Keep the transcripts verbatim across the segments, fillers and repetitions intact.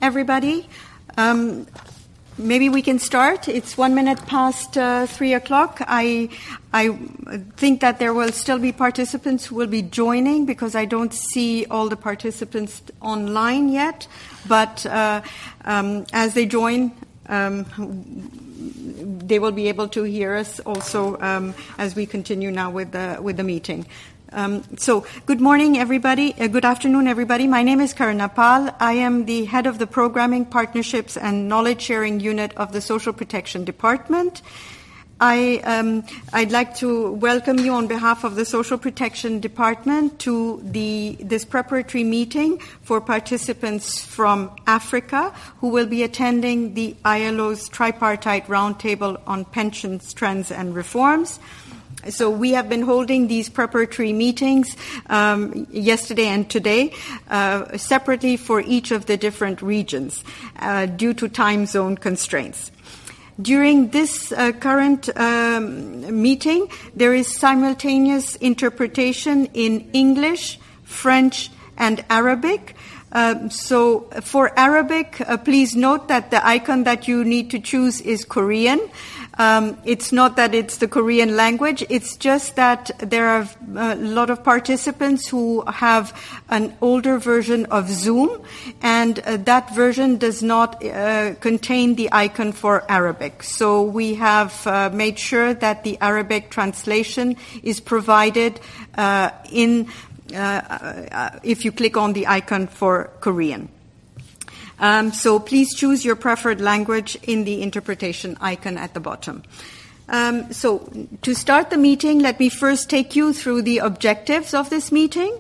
everybody. Um, maybe we can start. It's one minute past uh, three o'clock. I I think that there will still be participants who will be joining because I don't see all the participants online yet. But uh, um, as they join, um, they will be able to hear us also um, as we continue now with the with the meeting. Um, so, good morning, everybody. Uh, good afternoon, everybody. My name is Karina Pal. I am the head of the Programming, Partnerships, and Knowledge Sharing Unit of the Social Protection Department. I, um, I'd like to welcome you on behalf of the Social Protection Department to the, this preparatory meeting for participants from Africa who will be attending the I L O's Tripartite Roundtable on Pensions, Trends, and Reforms. So we have been holding these preparatory meetings um, yesterday and today uh, separately for each of the different regions uh, due to time zone constraints. During this uh, current um, meeting, there is simultaneous interpretation in English, French, and Arabic. Um, so for Arabic, uh, please note that the icon that you need to choose is Korean. Um, it's not that it's the Korean language, it's just that there are a lot of participants who have an older version of Zoom, and uh, that version does not uh, contain the icon for Arabic. So we have uh, made sure that the Arabic translation is provided uh, in uh, uh, if you click on the icon for Korean. Um, so please choose your preferred language in the interpretation icon at the bottom. Um, so to start the meeting, let me first take you through the objectives of this meeting.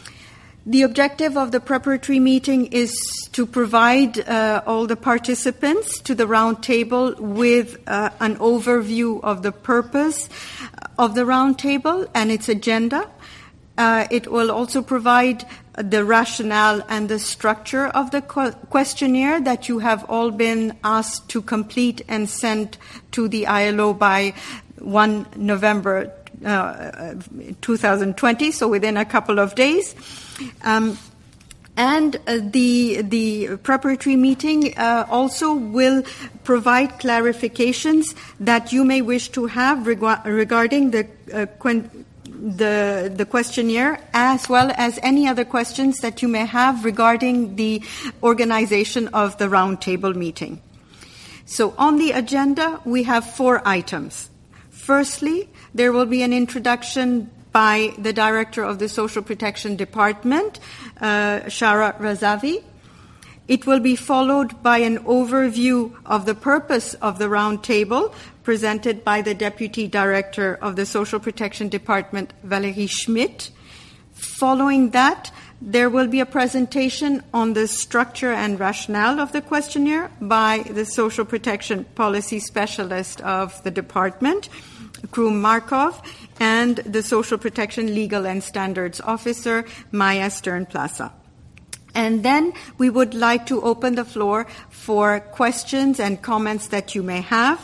The objective of the preparatory meeting is to provide uh, all the participants to the round table with uh, an overview of the purpose of the round table and its agenda. Uh, it will also provide the rationale and the structure of the questionnaire that you have all been asked to complete and send to the I L O by the first of November uh, twenty twenty, so within a couple of days. Um, and uh, the the preparatory meeting uh, also will provide clarifications that you may wish to have regu- regarding the uh, quen- The, the questionnaire, as well as any other questions that you may have regarding the organization of the roundtable meeting. So on the agenda, we have four items. Firstly, there will be an introduction by the Director of the Social Protection Department, uh, Shara Razavi. It will be followed by an overview of the purpose of the roundtable presented by the Deputy Director of the Social Protection Department, Valérie Schmidt. Following that, there will be a presentation on the structure and rationale of the questionnaire by the Social Protection Policy Specialist of the Department, Krum Markov, and the Social Protection Legal and Standards Officer, Maya Stern-Plaza. And then we would like to open the floor for questions and comments that you may have.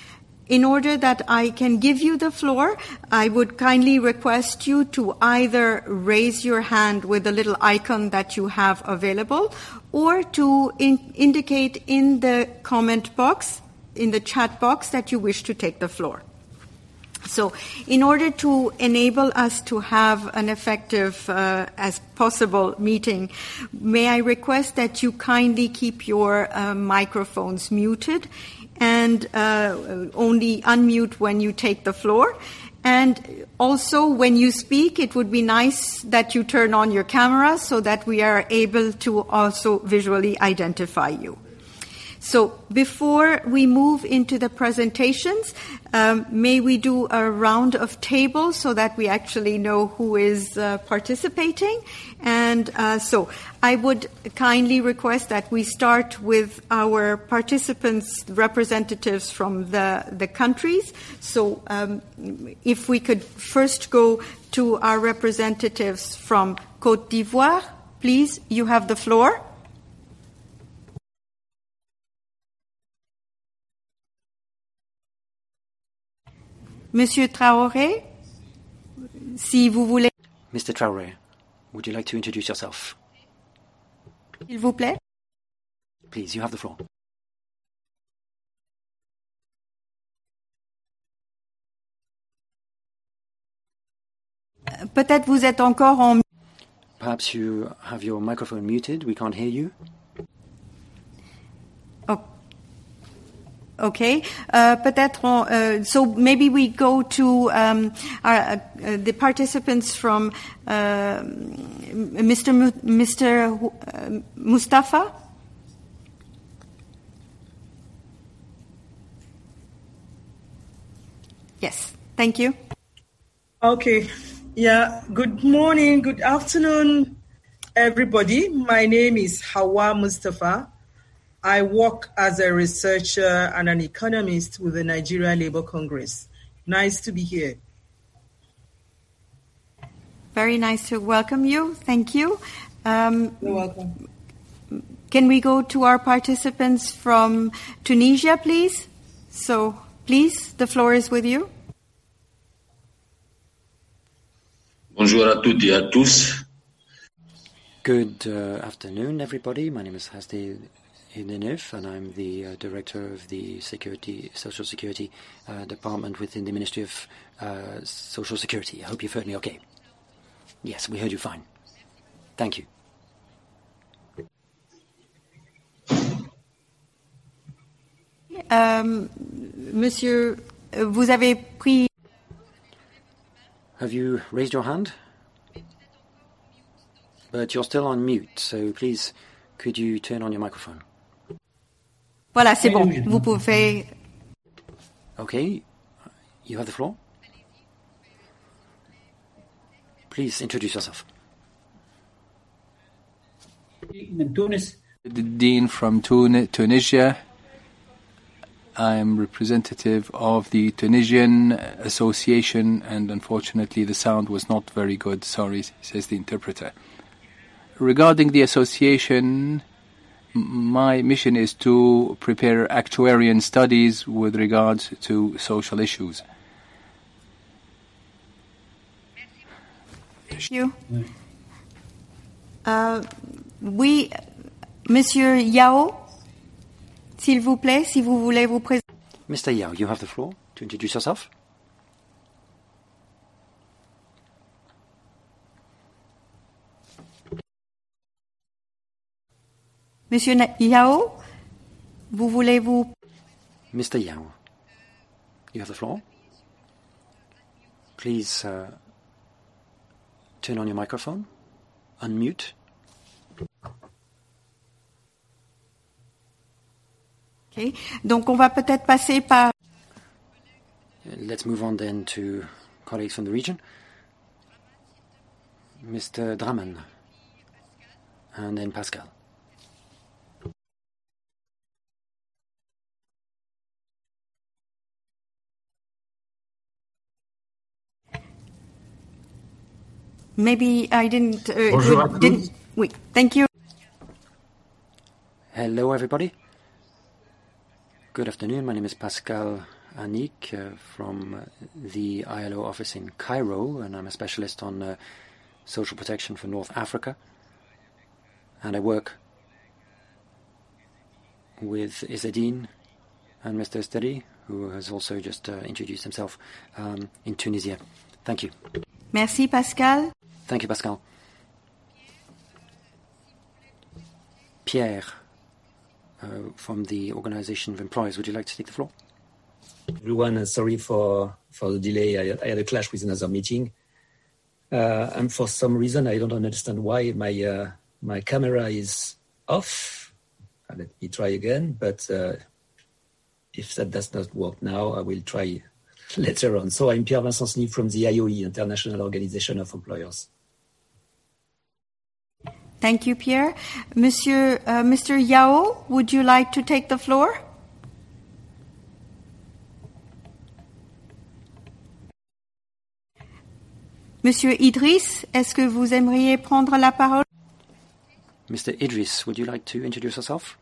In order that I can give you the floor, I would kindly request you to either raise your hand with the little icon that you have available or to in- indicate in the comment box, in the chat box, that you wish to take the floor. So in order to enable us to have an effective uh, as possible meeting, may I request that you kindly keep your uh, microphones muted and uh, only unmute when you take the floor. And also, when you speak, it would be nice that you turn on your camera so that we are able to also visually identify you. So before we move into the presentations, um, may we do a round of tables so that we actually know who is uh, participating? And uh, so I would kindly request that we start with our participants, representatives from the, the countries. So um, if we could first go to our representatives from Côte d'Ivoire, please, you have the floor. Monsieur Traoré, si vous voulez. Mister Traoré, would you like to introduce yourself? S'il vous plaît. Please, you have the floor. Peut-être vous êtes encore en... Perhaps you have your microphone muted. We can't hear you. Oh. Okay. Uh, peut-être on, uh, so maybe we go to um, our, uh, the participants from uh, Mister M- Mister Uh, Mustafa. Yes. Thank you. Okay. Yeah, good morning, good afternoon, everybody. My name is Hawa Mustafa. I work as a researcher and an economist with the Nigeria Labour Congress. Nice to be here. Very nice to welcome you. Thank you. Um, You're welcome. Can we go to our participants from Tunisia, please? So, please, the floor is with you. Bonjour à toutes et à tous. Good uh, afternoon, everybody. My name is Hasdi Idenif, and I'm the uh, director of the Security, Social Security uh, Department within the Ministry of uh, Social Security. I hope you've heard me okay. Yes, we heard you fine. Thank you. Um, Monsieur, vous avez pris... Have you raised your hand? But you're still on mute, so please, could you turn on your microphone? Voilà, c'est bon. Vous pouvez... Okay, you have the floor. Please introduce yourself. The Dean from Tun- Tunisia. I'm representative of the Tunisian Association, and unfortunately the sound was not very good. Sorry, says the interpreter. Regarding the association, my mission is to prepare actuarial studies with regard to social issues. Thank you. Uh, oui, Monsieur Yao, s'il vous plaît, si vous voulez vous présenter. Mister Yao, you have the floor to introduce yourself. Monsieur Yao, vous voulez vous... Mister Yao, you have the floor. Please uh, turn on your microphone, unmute. Okay. Donc on va peut-être passer par... Let's move on then to colleagues from the region. Mister Draman, and then Pascal. Maybe I didn't... Uh, Bonjour à tous. didn't, oui, thank you. Hello, everybody. Good afternoon. My name is Pascal Anik uh, from the I L O office in Cairo, and I'm a specialist on uh, social protection for North Africa. And I work with Izzedine and Mister Esteri, who has also just uh, introduced himself um, in Tunisia. Thank you. Merci, Pascal. Thank you, Pascal. Pierre, uh, from the Organization of Employers, would you like to take the floor? Everyone, uh, sorry for, for the delay. I, I had a clash with another meeting. Uh, and for some reason, I don't understand why my uh, my camera is off. Uh, let me try again. But uh, if that does not work now, I will try later on. So I'm Pierre Vincent Sniv from the I O E, International Organization of Employers. Thank you, Pierre. Monsieur, uh, Mister Yao, would you like to take the floor? Monsieur Idriss, est-ce que vous aimeriez prendre la parole? Mister Idris, would you like to introduce yourself?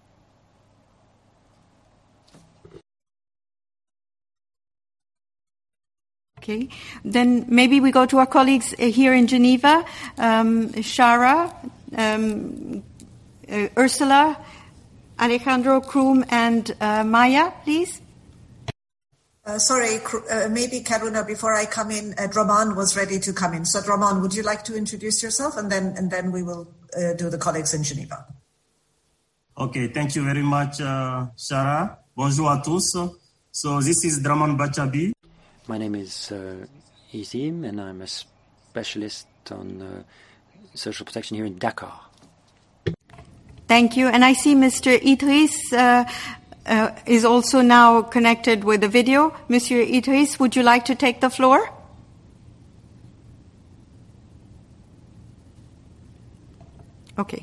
Okay, then maybe we go to our colleagues here in Geneva, um, Shara, um, uh, Ursula, Alejandro, Krum, and uh, Maya, please. Uh, sorry, uh, maybe Karuna, before I come in, uh, Draman was ready to come in. So Draman, would you like to introduce yourself, and then and then we will uh, do the colleagues in Geneva. Okay, thank you very much, uh, Sarah. Bonjour à tous. So this is Draman Bachabi. My name is uh, Izim, and I'm a specialist on uh, social protection here in Dakar. Thank you. And I see Mister Idris uh, uh, is also now connected with the video. Monsieur Idris, would you like to take the floor? Okay.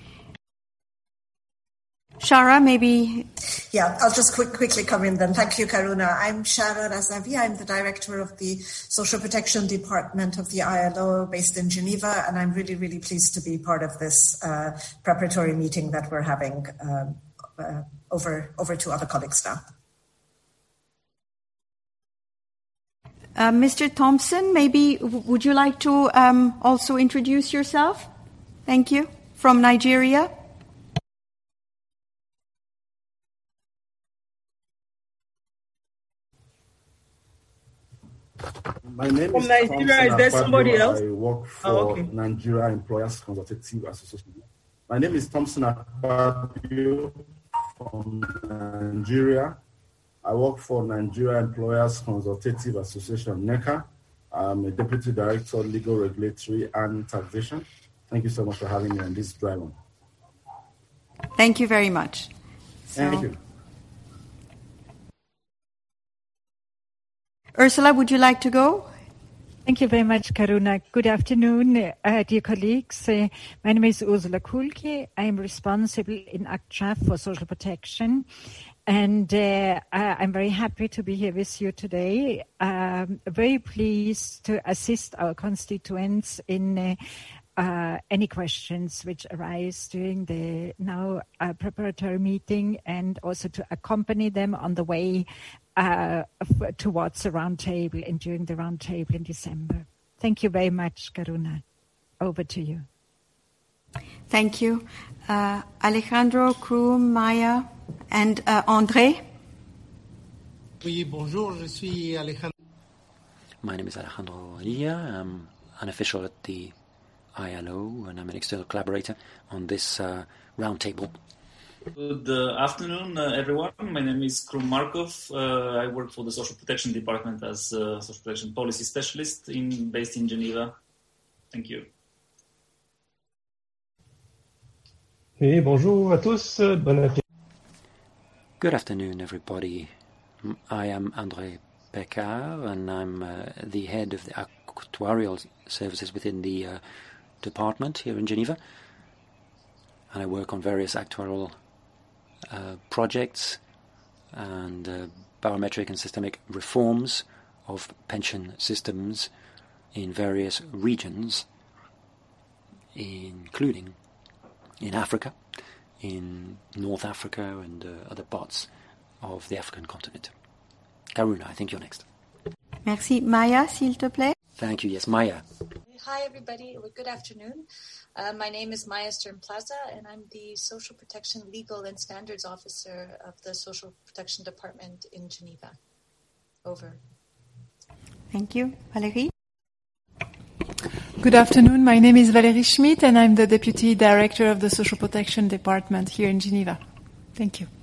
Shara, maybe... Yeah, I'll just quick, quickly come in then. Thank you, Karuna. I'm Shara Razavi. I'm the director of the Social Protection Department of the I L O based in Geneva, and I'm really, really pleased to be part of this uh, preparatory meeting that we're having um, uh, over, over to other colleagues now. Uh, Mister Thompson, maybe would you like to um, also introduce yourself? Thank you. From Nigeria. My name From is Nigeria, is there somebody else? I work for oh, okay. Nigeria Employers Consultative Association. My name is Thompson Akpabio from Nigeria. I work for Nigeria Employers Consultative Association, NECA. I'm a Deputy Director, Legal, Regulatory, and Taxation. Thank you so much for having me on this drive on. Thank you very much. So, Thank you. Ursula, would you like to go? Thank you very much, Karuna. Good afternoon, uh, dear colleagues. Uh, my name is Ursula Kulke. I am responsible in ACTRAF for social protection. And uh, I'm very happy to be here with you today. Um, very pleased to assist our constituents in uh, uh, any questions which arise during the now uh, preparatory meeting, and also to accompany them on the way uh, f- towards the roundtable and during the roundtable in December. Thank you very much, Karuna. Over to you. Thank you. Uh, Alejandro, Krum, Maya, and uh, André. Oui, bonjour, je suis Alejandro. My name is Alejandro Elia. I'm an official at the I L O, and I'm an external collaborator on this uh, roundtable. Good uh, afternoon, uh, everyone. My name is Krum Markov. Uh, I work for the Social Protection Department as a social protection policy specialist in, based in Geneva. Thank you. Oui, bonjour à tous. Bon appétit. Good afternoon, everybody. I am André Pecard, and I'm uh, the head of the actuarial services within the uh, department here in Geneva. And I work on various actuarial uh, projects and uh, biometric and systemic reforms of pension systems in various regions, including in Africa, in North Africa, and uh, other parts of the African continent. Karuna, I think you're next. Merci. Maya, s'il te plaît. Thank you. Yes, Maya. Hi, everybody. Good afternoon. Uh, my name is Maya Stern Plaza, and I'm the Social Protection Legal and Standards Officer of the Social Protection Department in Geneva. Over. Thank you. Valérie? Good afternoon. My name is Valérie Schmidt, and I'm the Deputy Director of the Social Protection Department here in Geneva. Thank you.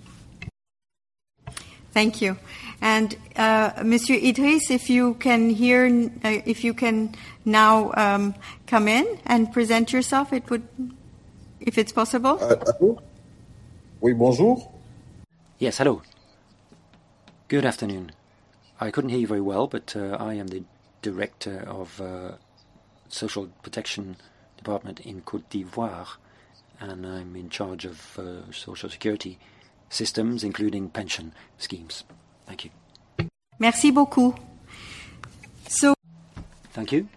Thank you. And uh, Monsieur Idris, if you can hear, uh, if you can now um, come in and present yourself, it would, if it's possible. Uh, hello? Oui, bonjour. Yes, hello. Good afternoon. I couldn't hear you very well, but uh, I am the Director of uh, Social Protection Department in Côte d'Ivoire, and I'm in charge of uh, social security systems, including pension schemes. Thank you. Merci beaucoup. So, thank you.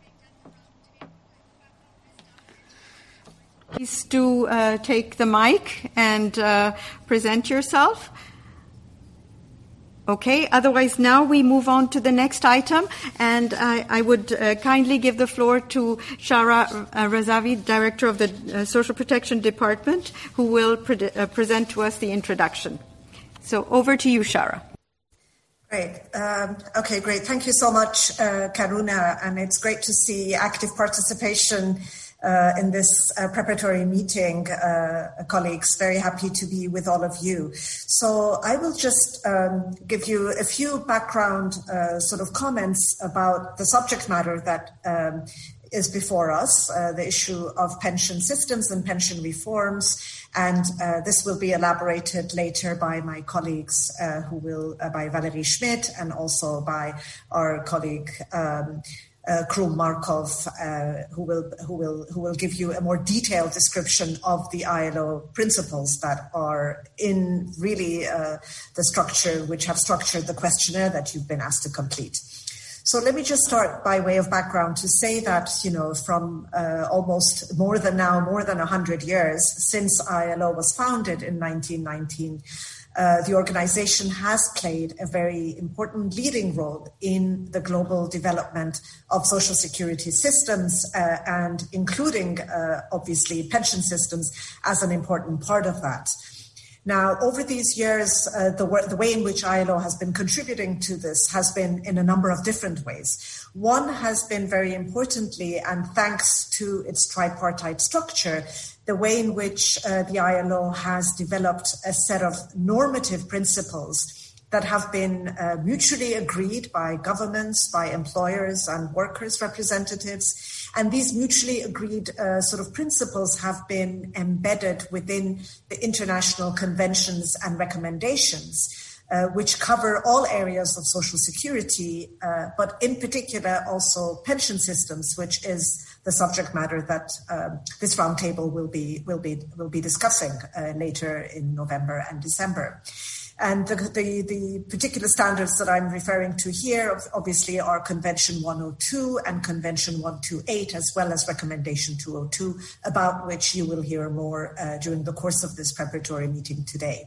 Please to uh, take the mic and uh, present yourself. Okay, otherwise now we move on to the next item, and I, I would uh, kindly give the floor to Shara uh, Razavi, Director of the uh, Social Protection Department, who will pre- uh, present to us the introduction. So over to you, Shara. Great. Um, okay, great. Thank you so much, uh, Karuna, and it's great to see active participation Uh, in this uh, preparatory meeting, uh, colleagues. Very happy to be with all of you. So I will just um, give you a few background uh, sort of comments about the subject matter that um, is before us, uh, the issue of pension systems and pension reforms. And uh, this will be elaborated later by my colleagues, uh, who will, uh, by Valerie Schmidt, and also by our colleague, um, Uh, Krum Markov, uh, who will who will who will give you a more detailed description of the I L O principles that are in really uh, the structure which have structured the questionnaire that you've been asked to complete. So let me just start by way of background to say that, you know, from uh, almost more than now, more than one hundred years since I L O was founded in nineteen nineteen, Uh, the organization has played a very important leading role in the global development of social security systems, uh, and including, uh, obviously, pension systems as an important part of that. Now, over these years, uh, the, w- the way in which I L O has been contributing to this has been in a number of different ways. One has been very importantly, and thanks to its tripartite structure, the way in which uh, the I L O has developed a set of normative principles that have been uh, mutually agreed by governments, by employers and workers' representatives. And these mutually agreed uh, sort of principles have been embedded within the international conventions and recommendations, uh, which cover all areas of social security, uh, but in particular also pension systems, which is the subject matter that um, this roundtable will be will be will be discussing uh, later in November and December. And the, the the particular standards that I'm referring to here, obviously, are Convention one oh two and Convention one twenty-eight, as well as Recommendation two oh two, about which you will hear more uh, during the course of this preparatory meeting today.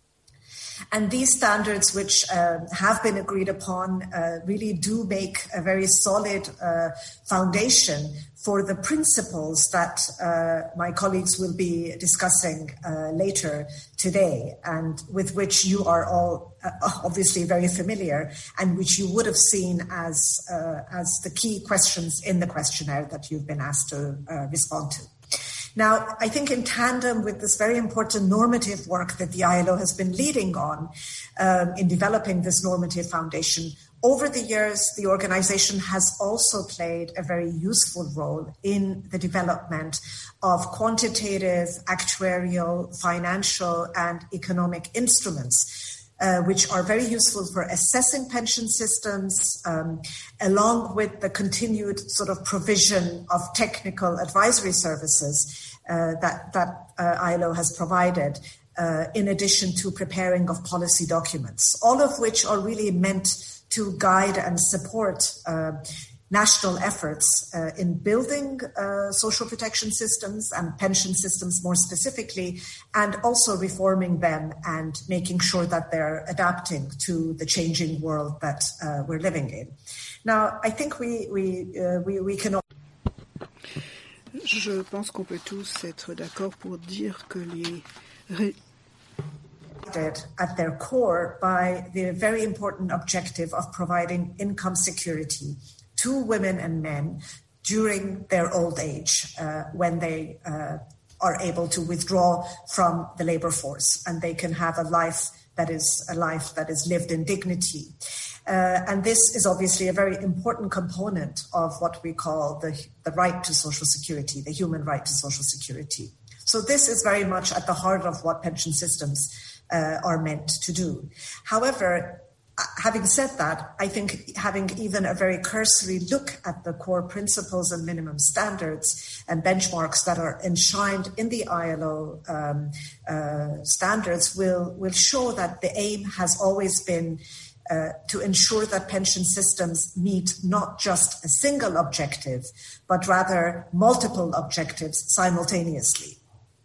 And these standards, which uh, have been agreed upon, uh, really do make a very solid uh, foundation for the principles that uh, my colleagues will be discussing uh, later today, and with which you are all uh, obviously very familiar, and which you would have seen as uh, as the key questions in the questionnaire that you've been asked to uh, respond to. Now, I think in tandem with this very important normative work that the I L O has been leading on um, in developing this normative foundation, over the years, the organization has also played a very useful role in the development of quantitative, actuarial, financial, and economic instruments, Uh, which are very useful for assessing pension systems, um, along with the continued sort of provision of technical advisory services uh, that, that uh, I L O has provided, uh, in addition to preparing of policy documents, all of which are really meant to guide and support uh, national efforts uh, in building uh, social protection systems and pension systems more specifically, and also reforming them and making sure that they're adapting to the changing world that uh, we're living in. Now, I think we we uh, we, we can. Je pense qu'on peut tous être d'accord pour dire que les at their core by the very important objective of providing income security to women and men during their old age, uh, when they uh, are able to withdraw from the labor force, and they can have a life that is a life that is lived in dignity. Uh, and this is obviously a very important component of what we call the, the right to social security, the human right to social security. So this is very much at the heart of what pension systems uh, are meant to do. However, having said that, I think having even a very cursory look at the core principles and minimum standards and benchmarks that are enshrined in the I L O um, uh, standards will, will show that the aim has always been uh, to ensure that pension systems meet not just a single objective, but rather multiple objectives simultaneously.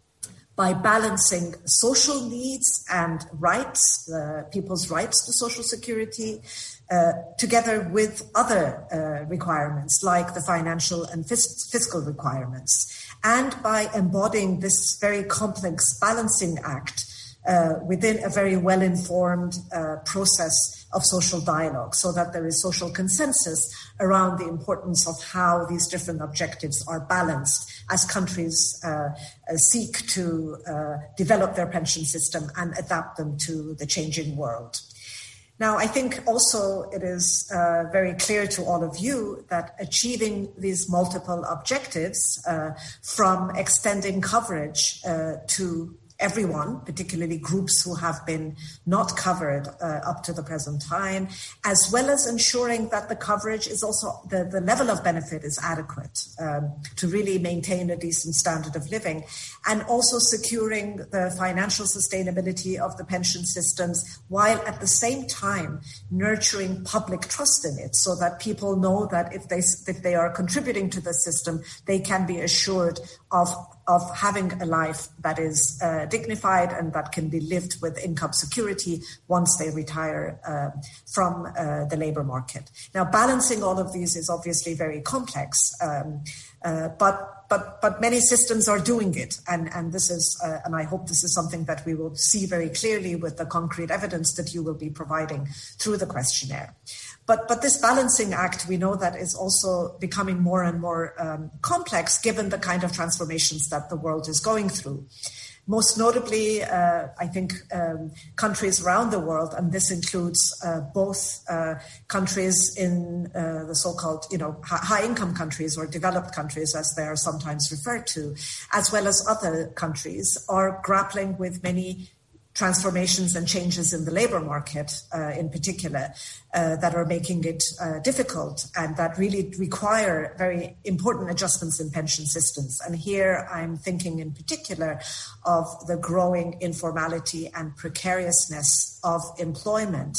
by balancing social needs and rights, uh, people's rights to social security, uh, together with other uh, requirements like the financial and fis- fiscal requirements, and by embodying this very complex balancing act uh, within a very well-informed uh, process of social dialogue, so that there is social consensus around the importance of how these different objectives are balanced as countries uh, uh, seek to uh, develop their pension system and adapt them to the changing world. Now, I think also it is uh, very clear to all of you that achieving these multiple objectives, uh, from extending coverage uh, to everyone, particularly groups who have been not covered uh, up to the present time, as well as ensuring that the coverage is also, the, the level of benefit is adequate um, to really maintain a decent standard of living, and also securing the financial sustainability of the pension systems, while at the same time nurturing public trust in it, so that people know that if they, if they are contributing to the system, they can be assured of of having a life that is uh, dignified and that can be lived with income security once they retire uh, from uh, the labor market. Now, balancing all of these is obviously very complex, um, uh, but but but many systems are doing it, and and this is uh, and I hope this is something that we will see very clearly with the concrete evidence that you will be providing through the questionnaire. But but this balancing act, we know that is also becoming more and more um, complex given the kind of transformations that the world is going through. Most notably, uh, I think um, countries around the world, and this includes uh, both uh, countries in uh, the so-called, you know, high-income countries or developed countries, as they are sometimes referred to, as well as other countries, are grappling with many transformations and changes in the labor market, uh, in particular, uh, that are making it uh, difficult and that really require very important adjustments in pension systems. And here I'm thinking in particular of the growing informality and precariousness of employment,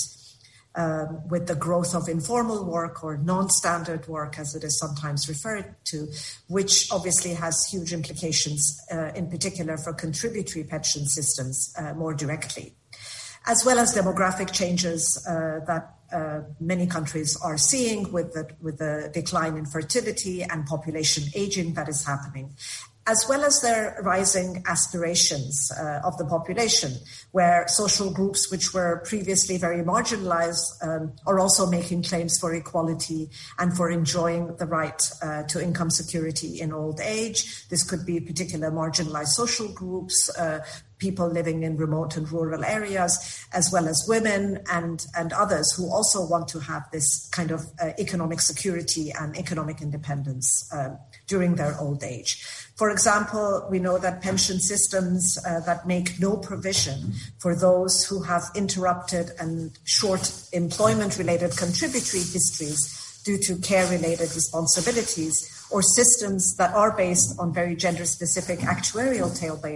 Um, with the growth of informal work or non-standard work, as it is sometimes referred to, which obviously has huge implications, uh, in particular for contributory pension systems uh, more directly, as well as demographic changes uh, that uh, many countries are seeing with the, with the decline in fertility and population aging that is happening, as well as their rising aspirations uh, of the population, where social groups which were previously very marginalized um, are also making claims for equality and for enjoying the right uh, to income security in old age. This could be particular marginalized social groups, uh, people living in remote and rural areas, as well as women and, and others who also want to have this kind of uh, economic security and economic independence uh, during their old age. For example, we know that pension systems uh, that make no provision for those who have interrupted and short employment-related contributory histories due to care-related responsibilities, or systems that are based on very gender-specific actuarial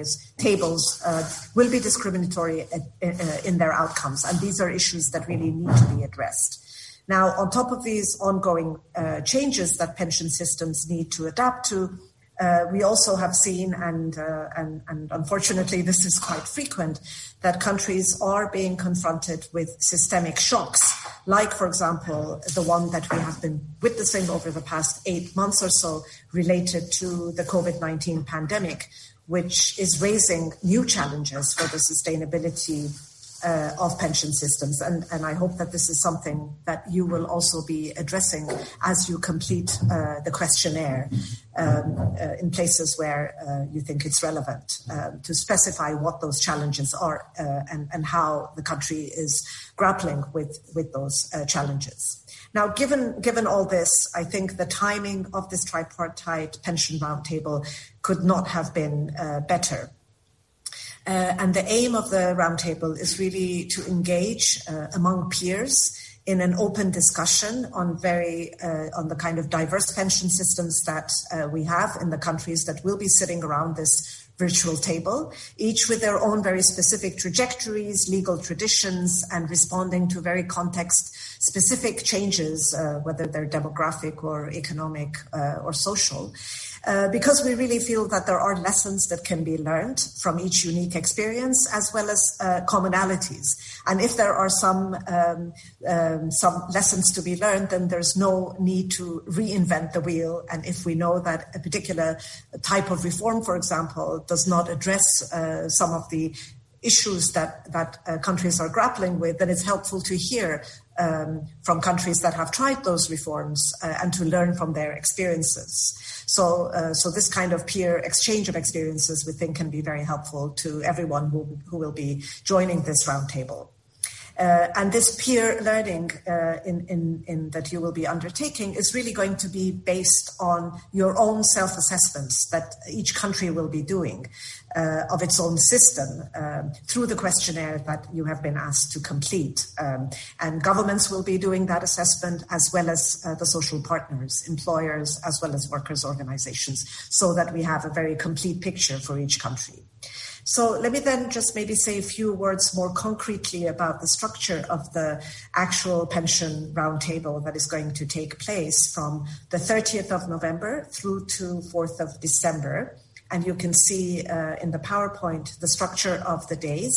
tables uh, will be discriminatory in their outcomes. And these are issues that really need to be addressed. Now, on top of these ongoing uh, changes that pension systems need to adapt to, Uh, we also have seen, and, uh, and, and unfortunately this is quite frequent, that countries are being confronted with systemic shocks, like, for example, the one that we have been witnessing over the past eight months or so related to the COVID nineteen pandemic, which is raising new challenges for the sustainability Uh, of pension systems. And, and I hope that this is something that you will also be addressing as you complete uh, the questionnaire um, uh, in places where uh, you think it's relevant uh, to specify what those challenges are uh, and, and how the country is grappling with, with those uh, challenges. Now, given, given all this, I think the timing of this tripartite pension roundtable could not have been uh, better. Uh, and the aim of the roundtable is really to engage uh, among peers in an open discussion on very uh, on the kind of diverse pension systems that uh, we have in the countries that will be sitting around this virtual table, each with their own very specific trajectories, legal traditions, and responding to very context-specific changes, uh, whether they're demographic or economic uh, or social. uh, because we really feel that there are lessons that can be learned from each unique experience, as well as uh, commonalities. And if there are some um, um, some lessons to be learned, then there's no need to reinvent the wheel. And if we know that a particular type of reform, for example, does not address uh, some of the issues that, that uh, countries are grappling with, then it's helpful to hear um, from countries that have tried those reforms uh, and to learn from their experiences. So, uh, so this kind of peer exchange of experiences, we think, can be very helpful to everyone who, who will be joining this roundtable. Uh, and this peer learning uh, in, in, in that you will be undertaking is really going to be based on your own self-assessments that each country will be doing uh, of its own system um, through the questionnaire that you have been asked to complete. Um, and governments will be doing that assessment, as well as uh, the social partners, employers, as well as workers' organizations, so that we have a very complete picture for each country. So let me then just maybe say a few words more concretely about the structure of the actual pension roundtable that is going to take place from the thirtieth of November through to fourth of December. And you can see uh, in the PowerPoint the structure of the days.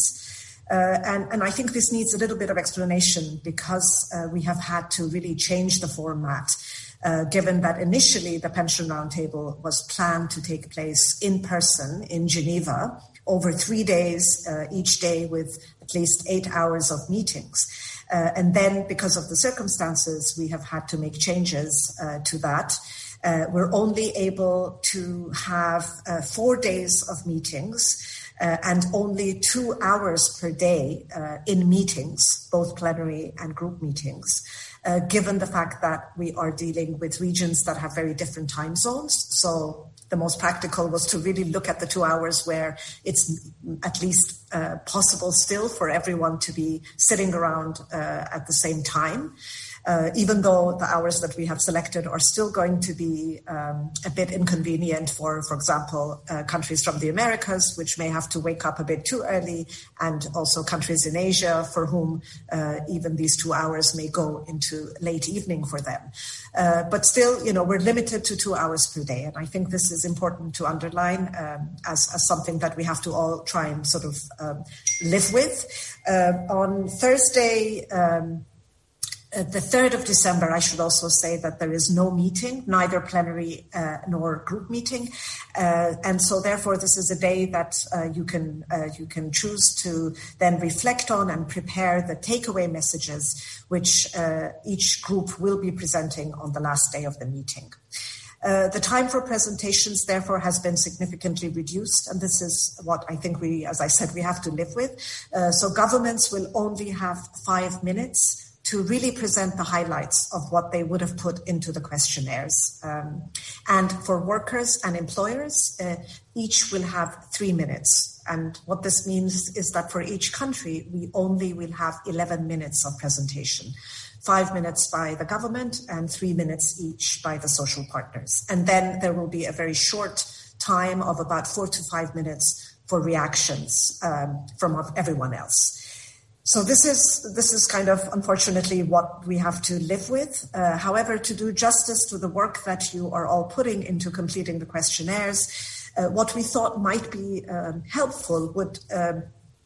Uh, and, and I think this needs a little bit of explanation, because uh, we have had to really change the format, uh, given that initially the pension roundtable was planned to take place in person in Geneva, over three days, uh, each day with at least eight hours of meetings. Uh, and then, because of the circumstances, we have had to make changes uh, to that. Uh, we're only able to have uh, four days of meetings uh, and only two hours per day uh, in meetings, both plenary and group meetings, uh, given the fact that we are dealing with regions that have very different time zones. So the most practical was to really look at the two hours where it's at least uh, possible still for everyone to be sitting around uh, at the same time. Uh, even though the hours that we have selected are still going to be um, a bit inconvenient for, for example, uh, countries from the Americas, which may have to wake up a bit too early, and also countries in Asia for whom uh, even these two hours may go into late evening for them. Uh, but still, you know, we're limited to two hours per day. And I think this is important to underline um, as, as something that we have to all try and sort of um, live with. Uh, on Thursday, um, Uh, the third of December, I should also say that there is no meeting, neither plenary uh, nor group meeting. Uh, and so therefore, this is a day that uh, you can uh, you can choose to then reflect on and prepare the takeaway messages, which uh, each group will be presenting on the last day of the meeting. Uh, the time for presentations, therefore, has been significantly reduced, and this is what I think we, as I said, we have to live with. Uh, so governments will only have five minutes to really present the highlights of what they would have put into the questionnaires. Um, and for workers and employers, uh, each will have three minutes. And what this means is that for each country, we only will have eleven minutes of presentation. Five minutes by the government and three minutes each by the social partners. And then there will be a very short time of about four to five minutes for reactions um, from everyone else. So this is this is kind of, unfortunately, what we have to live with. Uh, however, to do justice to the work that you are all putting into completing the questionnaires, uh, what we thought might be um, helpful would um,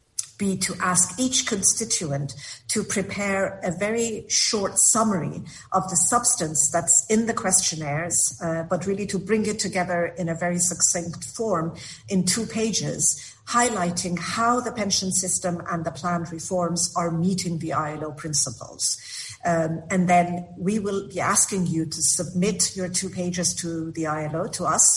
be to ask each constituent to prepare a very short summary of the substance that's in the questionnaires, uh, but really to bring it together in a very succinct form in two pages, highlighting how the pension system and the planned reforms are meeting the I L O principles. Um, and then we will be asking you to submit your two pages to the I L O, to us,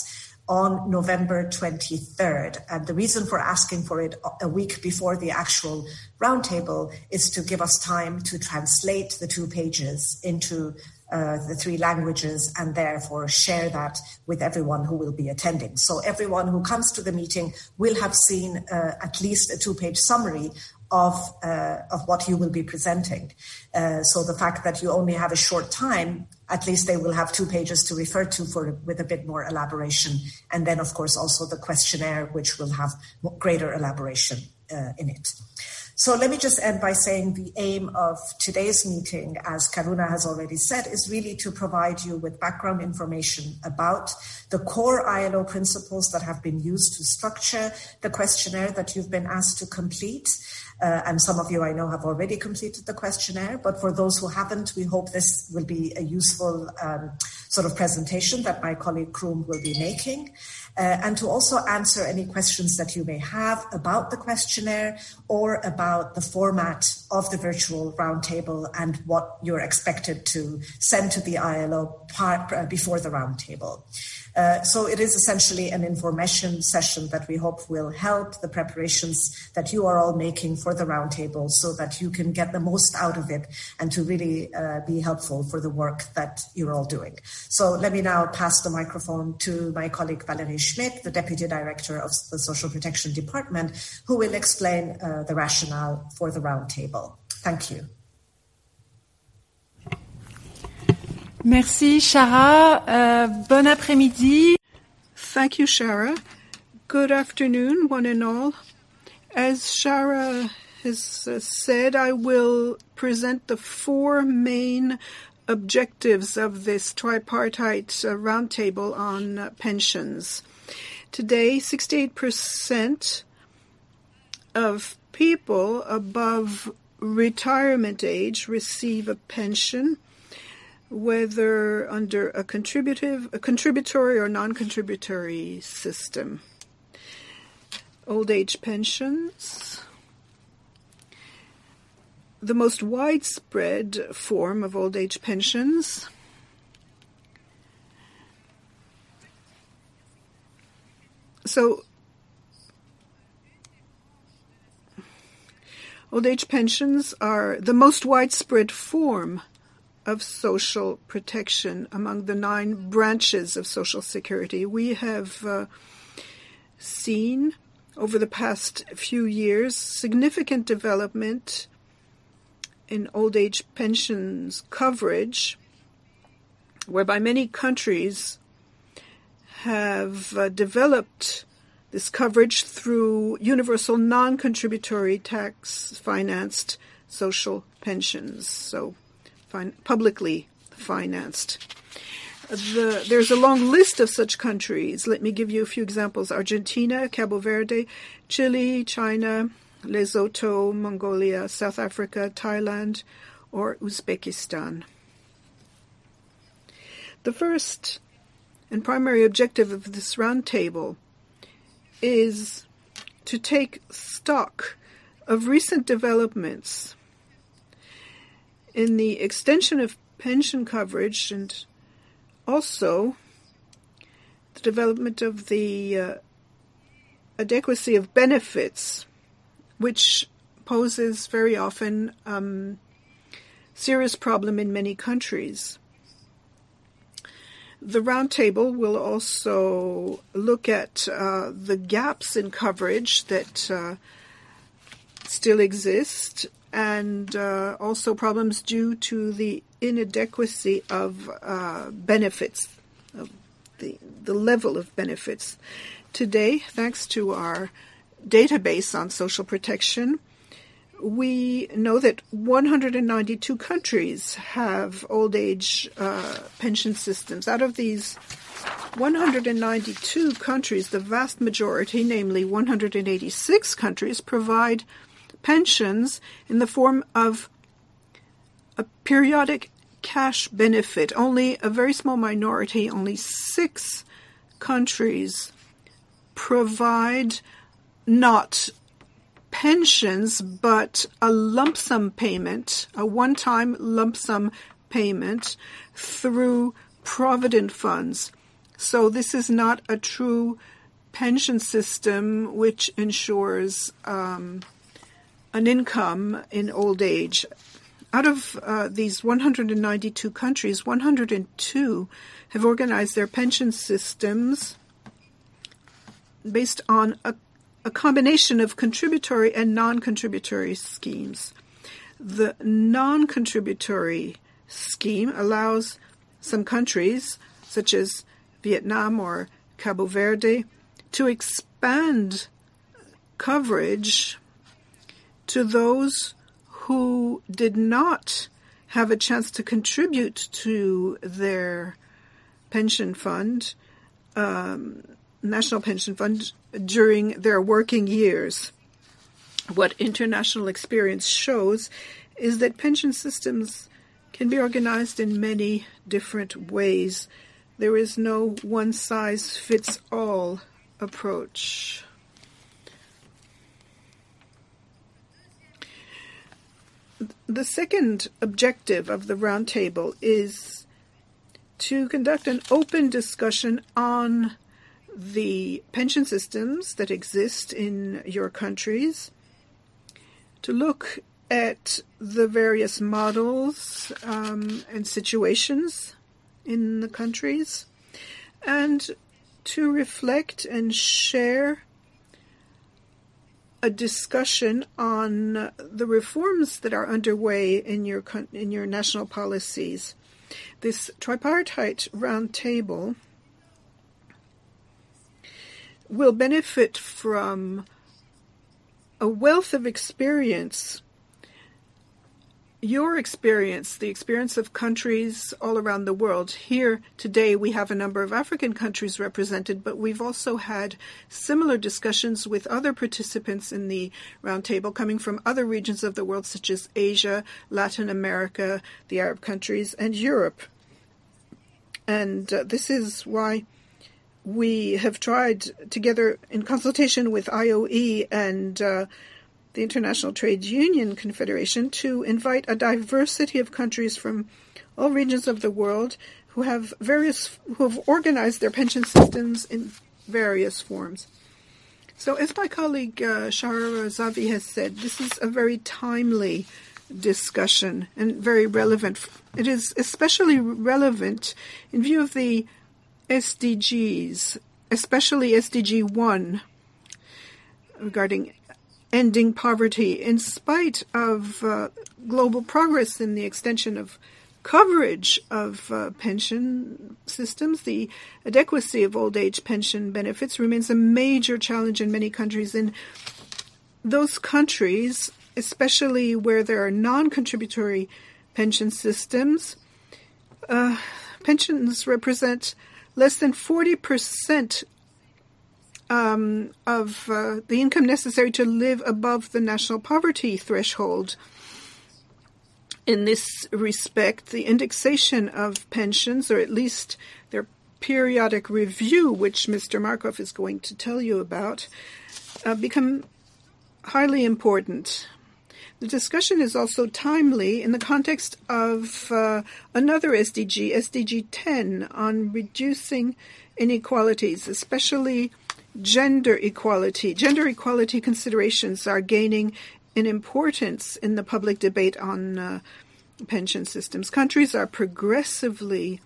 on November twenty-third. And the reason for asking for it a week before the actual roundtable is to give us time to translate the two pages into uh, the three languages and therefore share that with everyone who will be attending. So everyone who comes to the meeting will have seen uh, at least a two-page summary of uh, of what you will be presenting. Uh, so the fact that you only have a short time, at least they will have two pages to refer to for with a bit more elaboration. And then, of course, also the questionnaire, which will have greater elaboration uh, in it. So let me just end by saying the aim of today's meeting, as Karuna has already said, is really to provide you with background information about the core I L O principles that have been used to structure the questionnaire that you've been asked to complete. Uh, and some of you I know have already completed the questionnaire, but for those who haven't, we hope this will be a useful um, sort of presentation that my colleague Kroom will be making. Uh, and to also answer any questions that you may have about the questionnaire or about the format of the virtual roundtable and what you're expected to send to the I L O part, uh, before the roundtable. Uh, so it is essentially an information session that we hope will help the preparations that you are all making for the roundtable so that you can get the most out of it and to really uh, be helpful for the work that you're all doing. So let me now pass the microphone to my colleague Valerie Schmidt, the Deputy Director of the Social Protection Department, who will explain uh, the rationale for the roundtable. Thank you. Merci, Shara. Uh, bon après-midi. Thank you, Shara. Good afternoon, one and all. As Shara has uh, said, I will present the four main objectives of this tripartite uh, roundtable on uh, pensions. Today, sixty-eight percent of people above retirement age receive a pension, whether under a contributive, a contributory or non-contributory system. Old age pensions. The most widespread form of old age pensions So, old age pensions are the most widespread form of social protection among the nine branches of Social Security. We have uh, seen over the past few years significant development in old age pensions coverage, whereby many countries have uh, developed this coverage through universal non-contributory tax-financed social pensions, so fin- publicly financed. The, there's a long list of such countries. Let me give you a few examples. Argentina, Cabo Verde, Chile, China, Lesotho, Mongolia, South Africa, Thailand, or Uzbekistan. The first and primary objective of this roundtable is to take stock of recent developments in the extension of pension coverage and also the development of the uh, adequacy of benefits, which poses very often a um, serious problem in many countries. The roundtable will also look at uh, the gaps in coverage that uh, still exist and uh, also problems due to the inadequacy of uh, benefits, of the, the level of benefits. Today, thanks to our database on social protection, we know that one hundred ninety-two countries have old age uh, pension systems. Out of these one hundred ninety-two countries, the vast majority, namely one hundred eighty-six countries, provide pensions in the form of a periodic cash benefit. Only a very small minority, only six countries, provide not pensions, but a lump sum payment, a one-time lump sum payment through provident funds. So this is not a true pension system which ensures um, an income in old age. Out of uh, these one hundred ninety-two countries, one hundred two have organized their pension systems based on a a combination of contributory and non-contributory schemes. The non-contributory scheme allows some countries, such as Vietnam or Cabo Verde, to expand coverage to those who did not have a chance to contribute to their pension fund, um, national pension fund, during their working years. What international experience shows is that pension systems can be organized in many different ways. There is no one-size-fits-all approach. The second objective of the roundtable is to conduct an open discussion on the pension systems that exist in your countries, to look at the various models um, and situations in the countries, and to reflect and share a discussion on the reforms that are underway in your in your national policies. This tripartite roundtable will benefit from a wealth of experience. Your experience, the experience of countries all around the world. Here today we have a number of African countries represented, but we've also had similar discussions with other participants in the roundtable coming from other regions of the world, such as Asia, Latin America, the Arab countries, and Europe. And uh, this is why we have tried, together in consultation with I O E and uh, the International Trade Union Confederation, to invite a diversity of countries from all regions of the world who have various who have organized their pension systems in various forms. So, as my colleague uh, Shahrazad has said, this is a very timely discussion and very relevant. It is especially relevant in view of the S D Gs, especially S D G one, regarding ending poverty. In spite of uh, global progress in the extension of coverage of uh, pension systems, the adequacy of old age pension benefits remains a major challenge in many countries. In those countries, especially where there are non-contributory pension systems, uh, pensions represent less than forty percent Um, of uh, the income necessary to live above the national poverty threshold. In this respect, the indexation of pensions, or at least their periodic review, which Mister Markov is going to tell you about, uh, become highly important. The discussion is also timely in the context of uh, another S D G, S D G ten, on reducing inequalities, especially gender equality. Gender equality considerations are gaining in importance in the public debate on uh, pension systems. Countries are progressively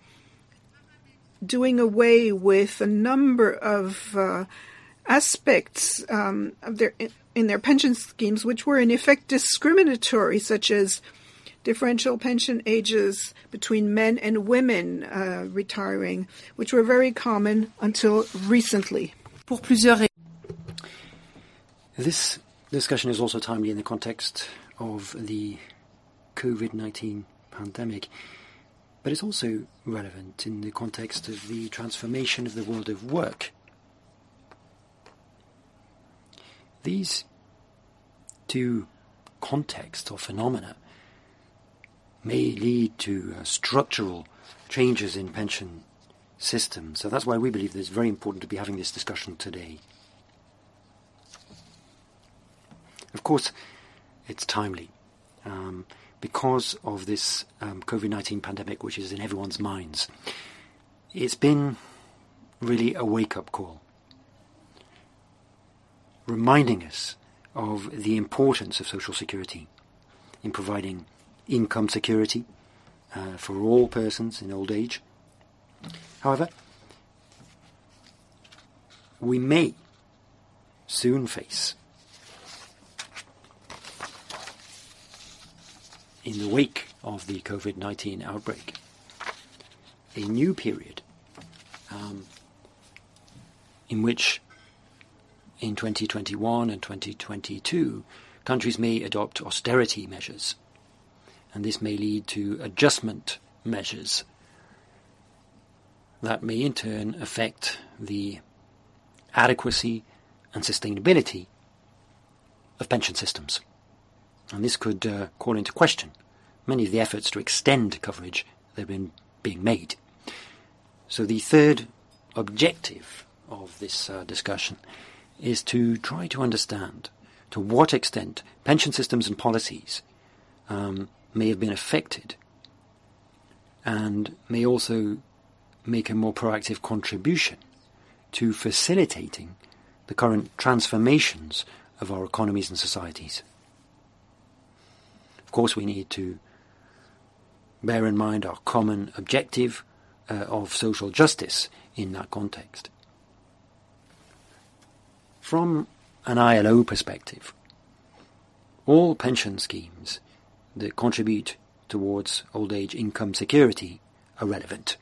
doing away with a number of uh, aspects um, of their in their pension schemes which were in effect discriminatory, such as differential pension ages between men and women uh, retiring, which were very common until recently. Pour plusieurs This discussion is also timely in the context of the COVID nineteen pandemic, but it's also relevant in the context of the transformation of the world of work. These two contexts or phenomena may lead to uh, structural changes in pension systems. So that's why we believe that it's very important to be having this discussion today. Of course, it's timely um, because of this um, COVID nineteen pandemic, which is in everyone's minds. It's been really a wake-up call, reminding us of the importance of social security in providing income security uh, for all persons in old age. However, we may soon face, in the wake of the COVID nineteen outbreak, a new period um, in which in twenty twenty-one and twenty twenty-two countries may adopt austerity measures, and this may lead to adjustment measures that may in turn affect the adequacy and sustainability of pension systems. And this could uh, call into question many of the efforts to extend coverage that have been being made. So the third objective of this uh, discussion is to try to understand to what extent pension systems and policies um, may have been affected, and may also make a more proactive contribution to facilitating the current transformations of our economies and societies. Of course, we need to bear in mind our common objective uh, of social justice in that context. From an I L O perspective, all pension schemes that contribute towards old age income security are relevant.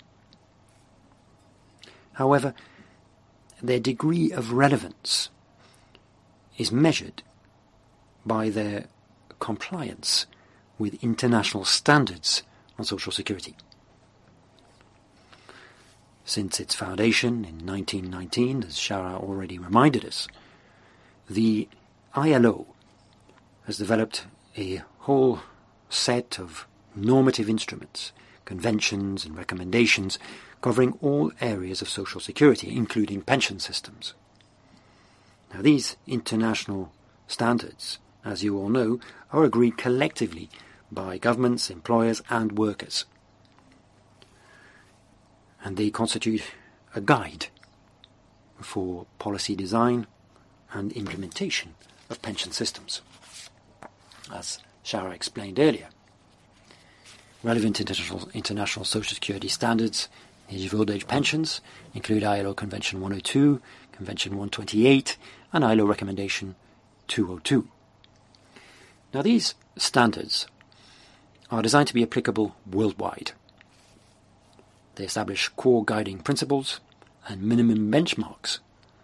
However, their degree of relevance is measured by their compliance with international standards on social security. Since its foundation in nineteen nineteen, as Shara already reminded us, the I L O has developed a whole set of normative instruments, conventions and recommendations covering all areas of social security, including pension systems. Now, these international standards, as you all know, are agreed collectively by governments, employers and workers. And they constitute a guide for policy design and implementation of pension systems. As Shara explained earlier, relevant international, international social security standards of old age pensions include I L O Convention one oh two, Convention one twenty-eight, and I L O Recommendation two oh two. Now, these standards are designed to be applicable worldwide. They establish core guiding principles and minimum benchmarks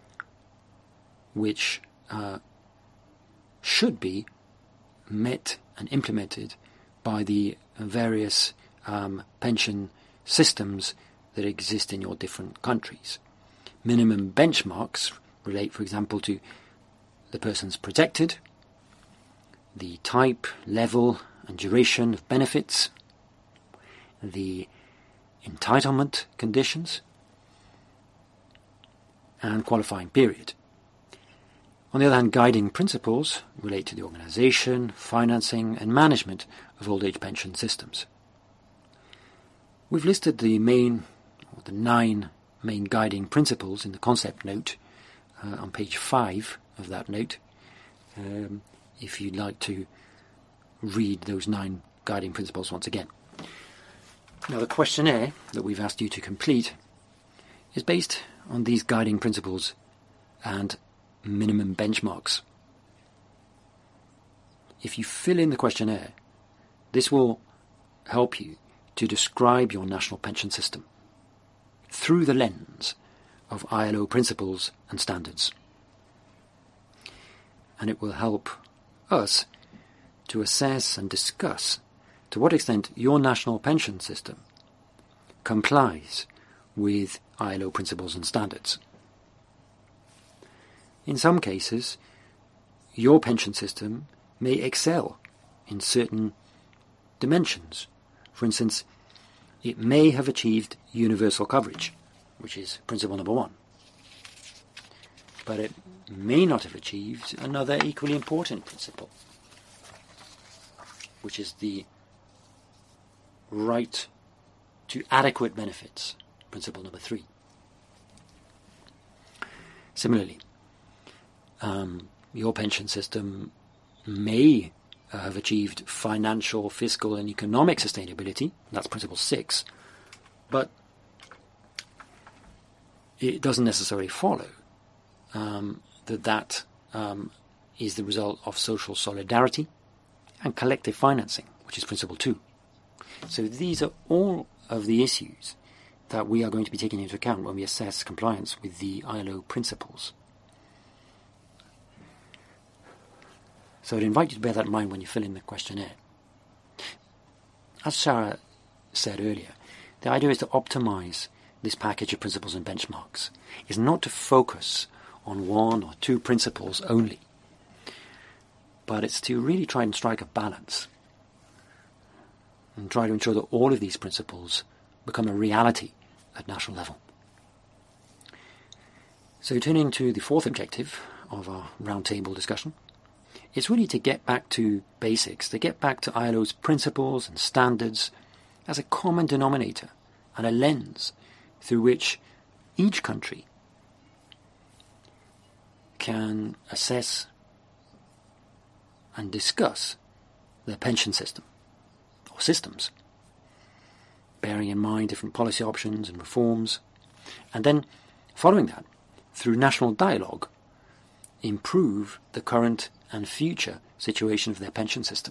which uh, should be met and implemented by the various um, pension systems that exist in your different countries. Minimum benchmarks relate, for example, to the persons protected, the type, level and duration of benefits, the entitlement conditions, and qualifying period. On the other hand, guiding principles relate to the organisation, financing and management of old age pension systems. We've listed the main, or the nine main guiding principles in the concept note uh, on page five of that note, um, if you'd like to read those nine guiding principles once again. Now, the questionnaire that we've asked you to complete is based on these guiding principles and minimum benchmarks. If you fill in the questionnaire, this will help you to describe your national pension system through the lens of I L O principles and standards. And it will help us to assess and discuss to what extent your national pension system complies with I L O principles and standards. In some cases, your pension system may excel in certain dimensions. For instance, it may have achieved universal coverage, which is principle number one. But it may not have achieved another equally important principle, which is the right to adequate benefits, principle number three. Similarly, um, your pension system may uh, have achieved financial, fiscal and economic sustainability, that's principle six, but it doesn't necessarily follow um, that that um, is the result of social solidarity and collective financing, which is principle two. So these are all of the issues that we are going to be taking into account when we assess compliance with the I L O principles. So I'd invite you to bear that in mind when you fill in the questionnaire. As Sarah said earlier, the idea is to optimize this package of principles and benchmarks, is not to focus on one or two principles only, but it's to really try and strike a balance and try to ensure that all of these principles become a reality at national level. So turning to the fourth objective of our roundtable discussion, it's really to get back to basics, to get back to I L O's principles and standards as a common denominator and a lens through which each country can assess and discuss their pension system or systems, bearing in mind different policy options and reforms, and then following that, through national dialogue, improve the current and future situation of their pension system.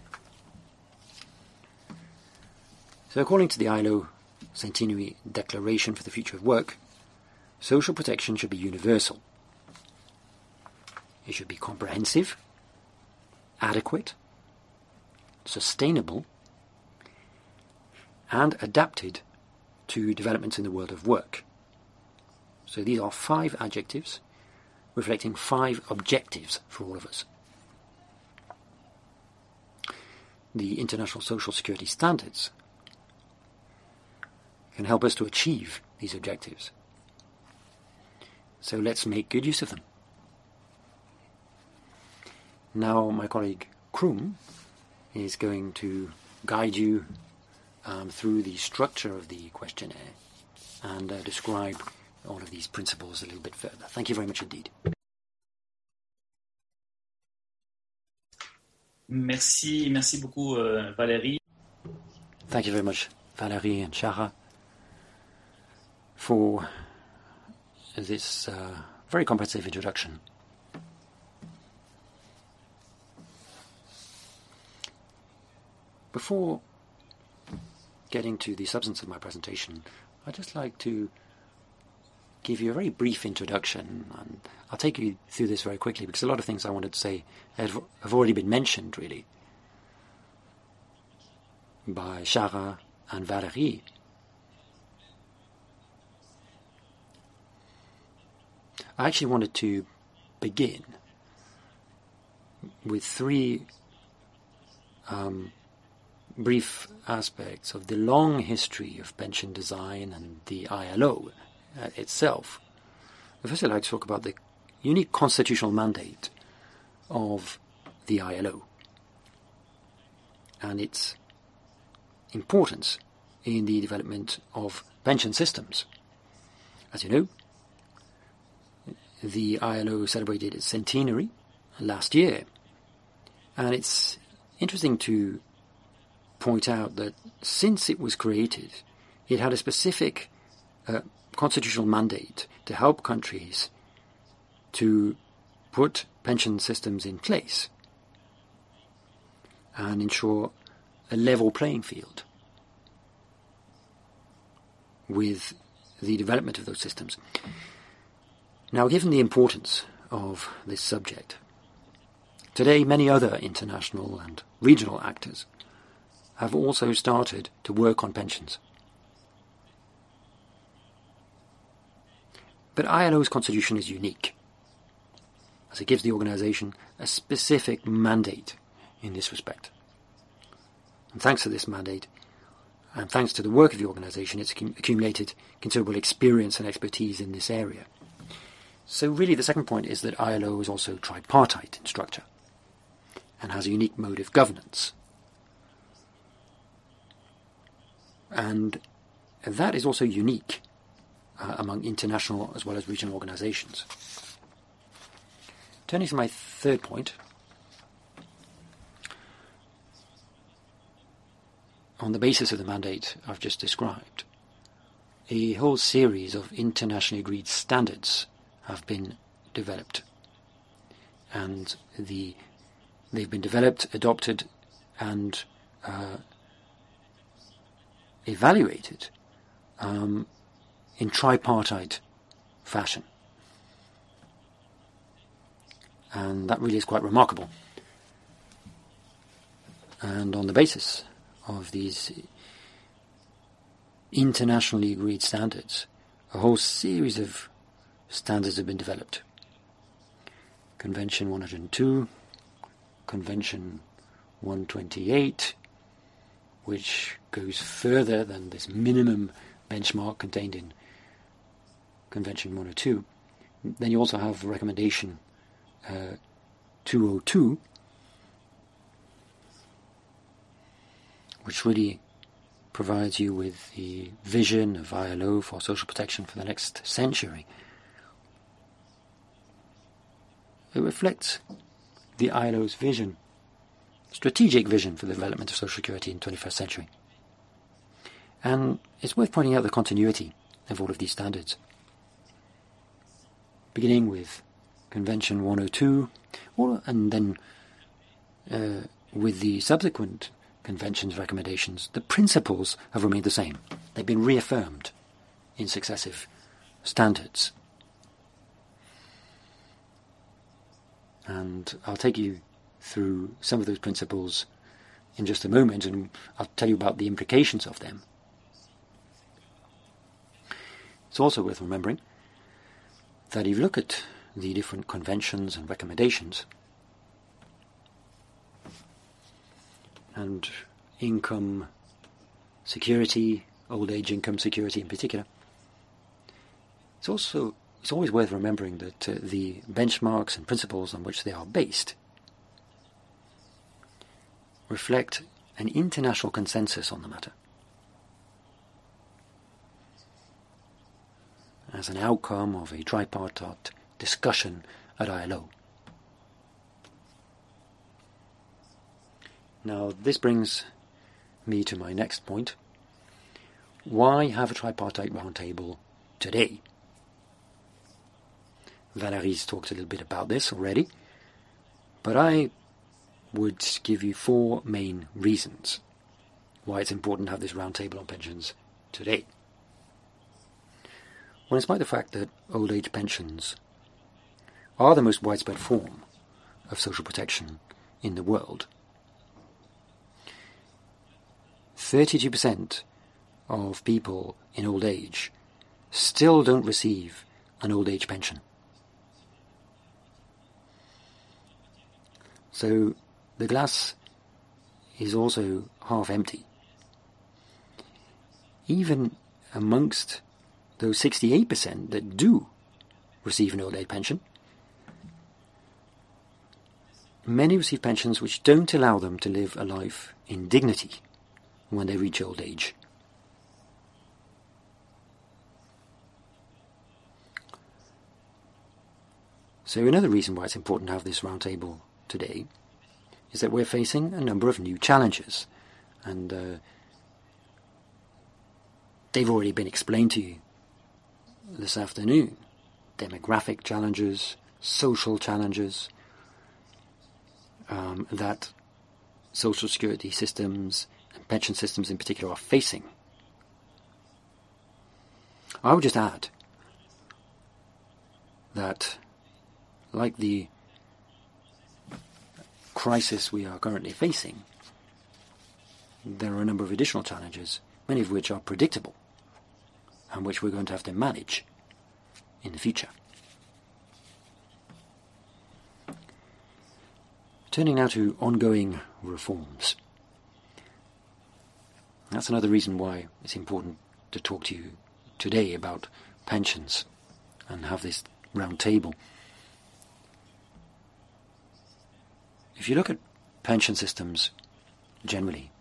So according to the I L O Centenary Declaration for the Future of Work, social protection should be universal. It should be comprehensive, adequate, sustainable, and adapted to developments in the world of work. So these are five adjectives reflecting five objectives for all of us. The International Social Security Standards can help us to achieve these objectives. So let's make good use of them. Now my colleague Krum is going to guide you um, through the structure of the questionnaire and uh, describe all of these principles a little bit further. Thank you very much indeed. Merci, merci beaucoup, uh, Valérie. Thank you very much, Valérie and Shara, for this uh, very comprehensive introduction. Before getting to the substance of my presentation, I'd just like to give you a very brief introduction, and I'll take you through this very quickly because a lot of things I wanted to say have, have already been mentioned, really, by Shara and Valérie. I actually wanted to begin with three um, brief aspects of the long history of pension design and the I L O uh, itself. First, I'd like to talk about the unique constitutional mandate of the I L O and its importance in the development of pension systems. As you know, the I L O celebrated its centenary last year, and it's interesting to point out that since it was created, it had a specific uh, constitutional mandate to help countries to put pension systems in place and ensure a level playing field with the development of those systems. Now, given the importance of this subject, today many other international and regional actors have also started to work on pensions. But I L O's constitution is unique, as it gives the organization a specific mandate in this respect. And thanks to this mandate, and thanks to the work of the organization, it's accumulated considerable experience and expertise in this area. So really the second point is that I L O is also tripartite in structure and has a unique mode of governance. And that is also unique uh, among international as well as regional organizations. Turning to my third point, on the basis of the mandate I've just described, a whole series of internationally agreed standards have been developed. And the they've been developed, adopted, and uh, evaluated um, in tripartite fashion. And that really is quite remarkable. And on the basis of these internationally agreed standards, a whole series of standards have been developed. Convention one hundred two, Convention one twenty-eight, which goes further than this minimum benchmark contained in Convention one oh two. Then you also have Recommendation uh, two oh two, which really provides you with the vision of I L O for social protection for the next century. It reflects the I L O's vision, strategic vision for the development of social security in the twenty-first century. And it's worth pointing out the continuity of all of these standards. Beginning with Convention one oh two, or, and then uh, with the subsequent convention's recommendations, the principles have remained the same. They've been reaffirmed in successive standards. And I'll take you through some of those principles in just a moment, and I'll tell you about the implications of them. It's also worth remembering that if you look at the different conventions and recommendations, and income security, old age income security in particular, it's also it's always worth remembering that uh, the benchmarks and principles on which they are based reflect an international consensus on the matter. As an outcome of a tripartite discussion at I L O. Now, this brings me to my next point. Why have a tripartite roundtable today? Valerie's talked a little bit about this already, but I would give you four main reasons why it's important to have this roundtable on pensions today. Well, despite the fact that old age pensions are the most widespread form of social protection in the world, thirty-two percent of people in old age still don't receive an old age pension. So the glass is also half empty. Even amongst those sixty-eight percent that do receive an old age pension, many receive pensions which don't allow them to live a life in dignity when they reach old age. So another reason why it's important to have this roundtable today is that we're facing a number of new challenges, and uh, they've already been explained to you this afternoon. Demographic challenges, social challenges um, that social security systems and pension systems in particular are facing. I would just add that, like the crisis we are currently facing, there are a number of additional challenges, many of which are predictable and which we're going to have to manage in the future. Turning now to ongoing reforms. That's another reason why it's important to talk to you today about pensions and have this round table. If you look at pension systems generally,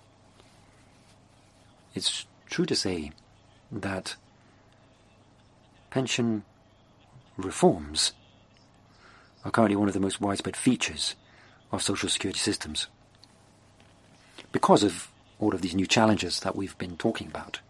it's true to say that pension reforms are currently one of the most widespread features of social security systems because of all of these new challenges that we've been talking about.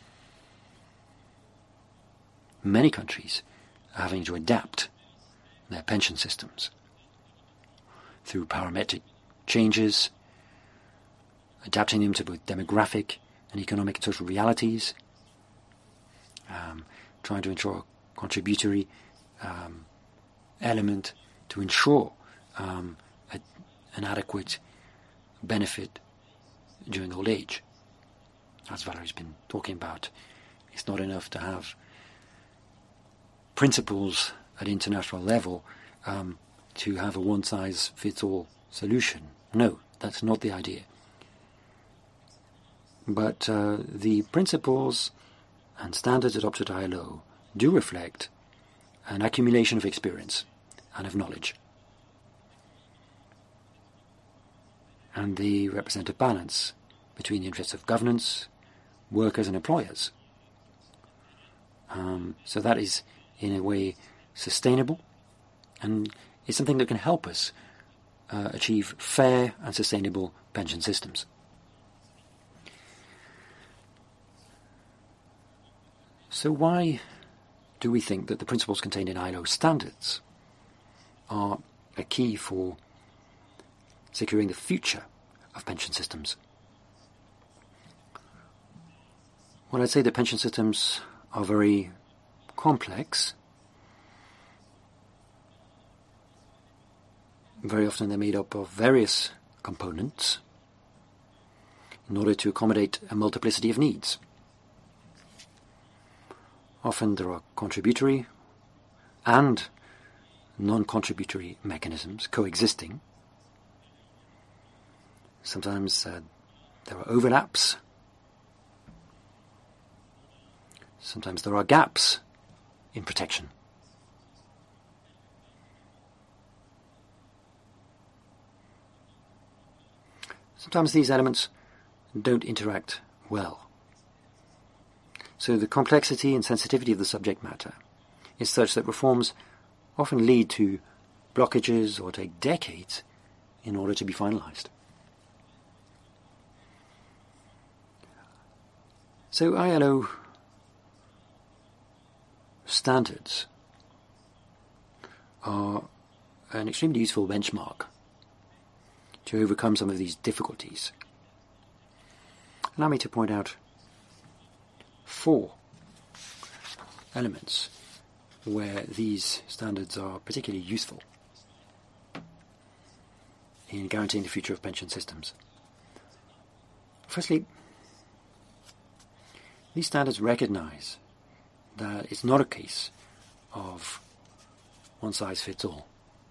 Many countries are having to adapt their pension systems through parametric changes, adapting them to both demographic and economic and social realities, um, trying to ensure a contributory um, element to ensure um, a, an adequate benefit during old age. As Valerie's been talking about, it's not enough to have principles at international level um, to have a one-size-fits-all solution. No, that's not the idea. But uh, the principles and standards adopted at I L O do reflect an accumulation of experience and of knowledge. And they represent a balance between the interests of governance, workers and employers. Um, so that is, in a way, sustainable, and is something that can help us uh, achieve fair and sustainable pension systems. So why do we think that the principles contained in I L O standards are a key for securing the future of pension systems? Well, I'd say that pension systems are very complex. Very often they're made up of various components in order to accommodate a multiplicity of needs. Often there are contributory and non-contributory mechanisms coexisting. Sometimes uh, there are overlaps. Sometimes there are gaps in protection. Sometimes these elements don't interact well. So the complexity and sensitivity of the subject matter is such that reforms often lead to blockages or take decades in order to be finalized. So I L O standards are an extremely useful benchmark to overcome some of these difficulties. Allow me to point out four elements where these standards are particularly useful in guaranteeing the future of pension systems. Firstly, these standards recognize that it's not a case of one size fits all.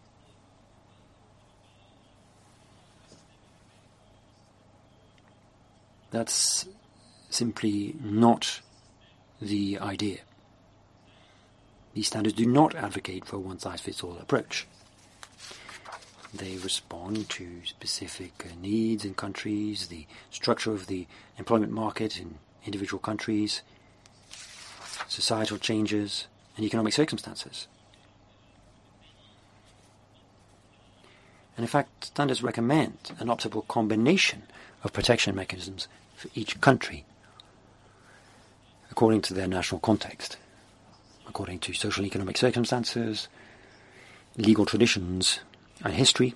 That's simply not the idea. These standards do not advocate for a one-size-fits-all approach. They respond to specific uh, needs in countries, the structure of the employment market in individual countries, societal changes, and economic circumstances. And in fact, standards recommend an optimal combination of protection mechanisms for each country, according to their national context, according to social and economic circumstances, legal traditions, and history,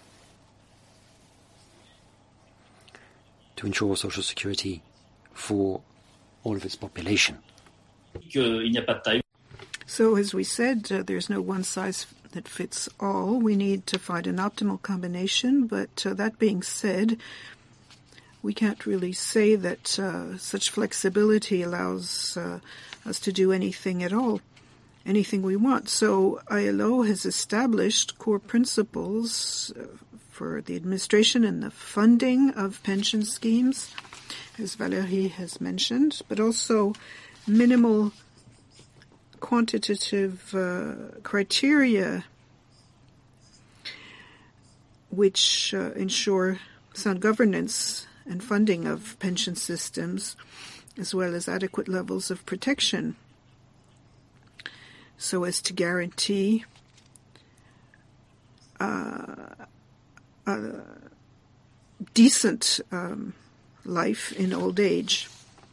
to ensure social security for all of its population. So, as we said, uh, there's no one size that fits all. We need to find an optimal combination, but uh, that being said, we can't really say that uh, such flexibility allows uh, us to do anything at all, anything we want. So I L O has established core principles uh, for the administration and the funding of pension schemes, as Valérie has mentioned, but also minimal quantitative uh, criteria which uh, ensure sound governance and funding of pension systems, as well as adequate levels of protection, so as to guarantee uh, a decent um, life in old age.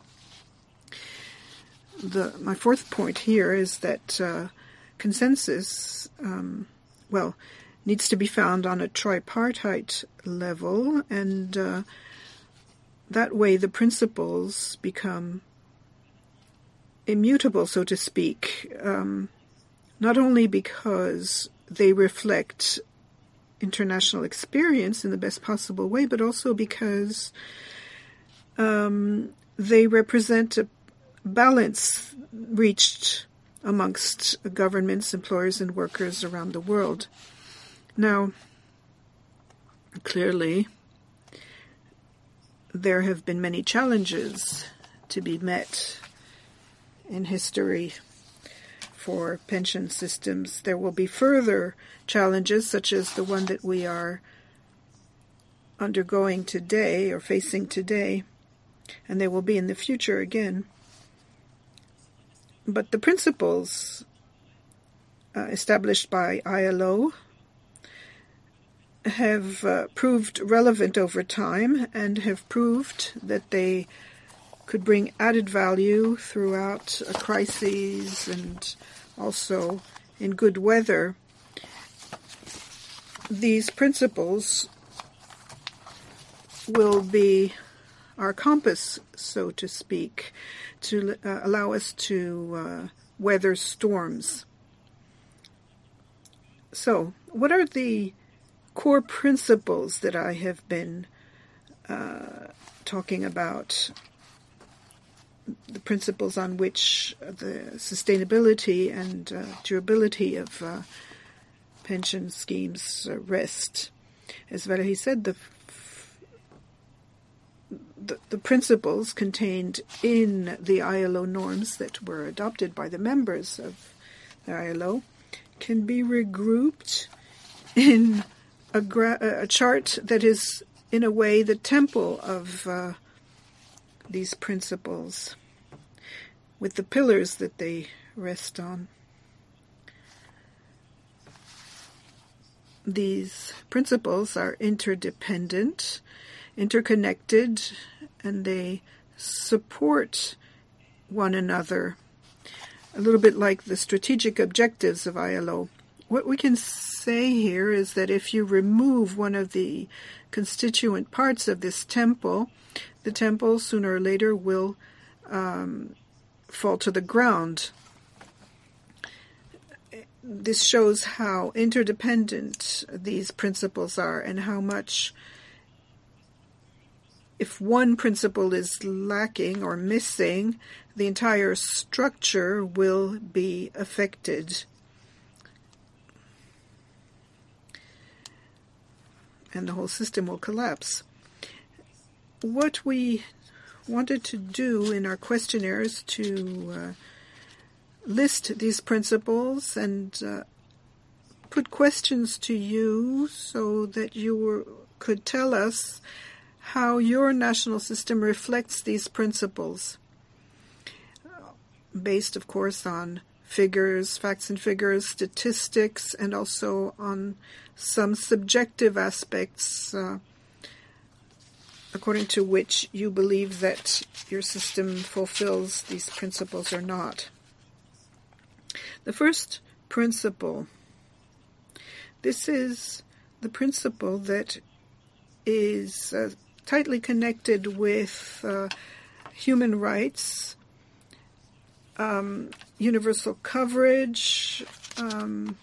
The, my fourth point here is that uh, consensus, um, well, needs to be found on a tripartite level, and uh, that way the principles become immutable, so to speak, um, not only because they reflect international experience in the best possible way, but also because um, they represent a balance reached amongst governments, employers, and workers around the world. Now, clearly, there have been many challenges to be met in history for pension systems. There will be further challenges, such as the one that we are undergoing today or facing today, and there will be in the future again. But the principles uh, established by I L O have uh, proved relevant over time and have proved that they could bring added value throughout uh, crises and also in good weather. These principles will be our compass, so to speak, to uh, allow us to uh, weather storms. So, what are the core principles that I have been uh, talking about? The principles on which the sustainability and uh, durability of uh, pension schemes uh, rest. As Valerie said, the The, the principles contained in the I L O norms that were adopted by the members of the I L O can be regrouped in a, gra- a chart that is, in a way, the temple of uh, these principles, with the pillars that they rest on. These principles are interdependent, interconnected, and they support one another, a little bit like the strategic objectives of I L O. What we can say here is that if you remove one of the constituent parts of this temple, the temple sooner or later will um, fall to the ground. This shows how interdependent these principles are and how much, if one principle is lacking or missing, the entire structure will be affected. And the whole system will collapse. What we wanted to do in our questionnaire is to uh, list these principles and uh, put questions to you so that you were, could tell us how your national system reflects these principles, based, of course, on figures, facts and figures, statistics, and also on some subjective aspects uh, according to which you believe that your system fulfills these principles or not. The first principle, this is the principle that is uh, tightly connected with uh, human rights, um, universal coverage, um,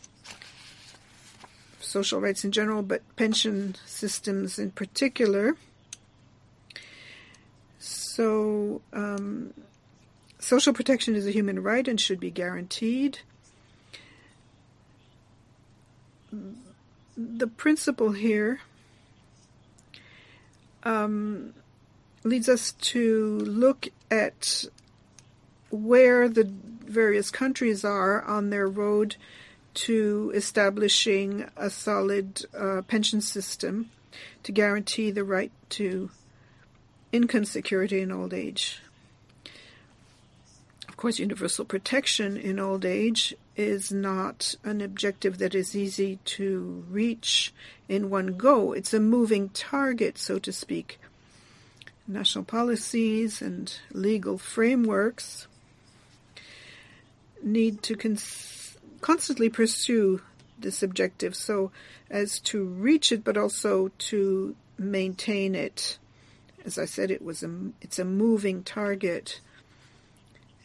social rights in general, but pension systems in particular. So, um, social protection is a human right and should be guaranteed. The principle here um, leads us to look at where the various countries are on their road to establishing a solid uh, pension system to guarantee the right to income security in old age. Of course, universal protection in old age is not an objective that is easy to reach in one go. It's a moving target, so to speak. National policies and legal frameworks need to cons- constantly pursue this objective so as to reach it, but also to maintain it. As I said, it was a, it's a moving target,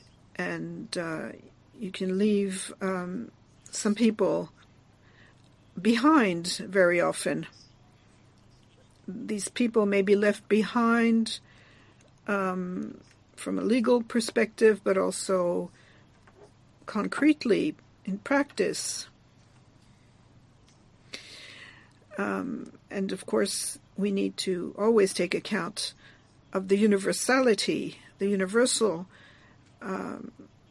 and uh, you can leave um, some people behind very often. These people may be left behind um, from a legal perspective, but also concretely in practice. Um, and of course, we need to always take account of the universality, the universal um,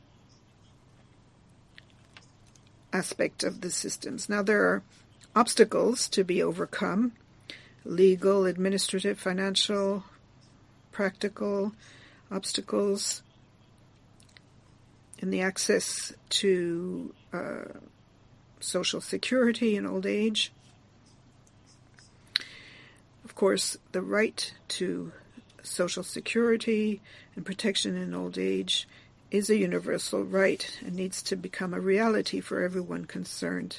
aspect of the systems. Now, there are obstacles to be overcome: legal, administrative, financial, practical obstacles in the access to uh, social security in old age. Of course, the right to social security and protection in old age is a universal right and needs to become a reality for everyone concerned.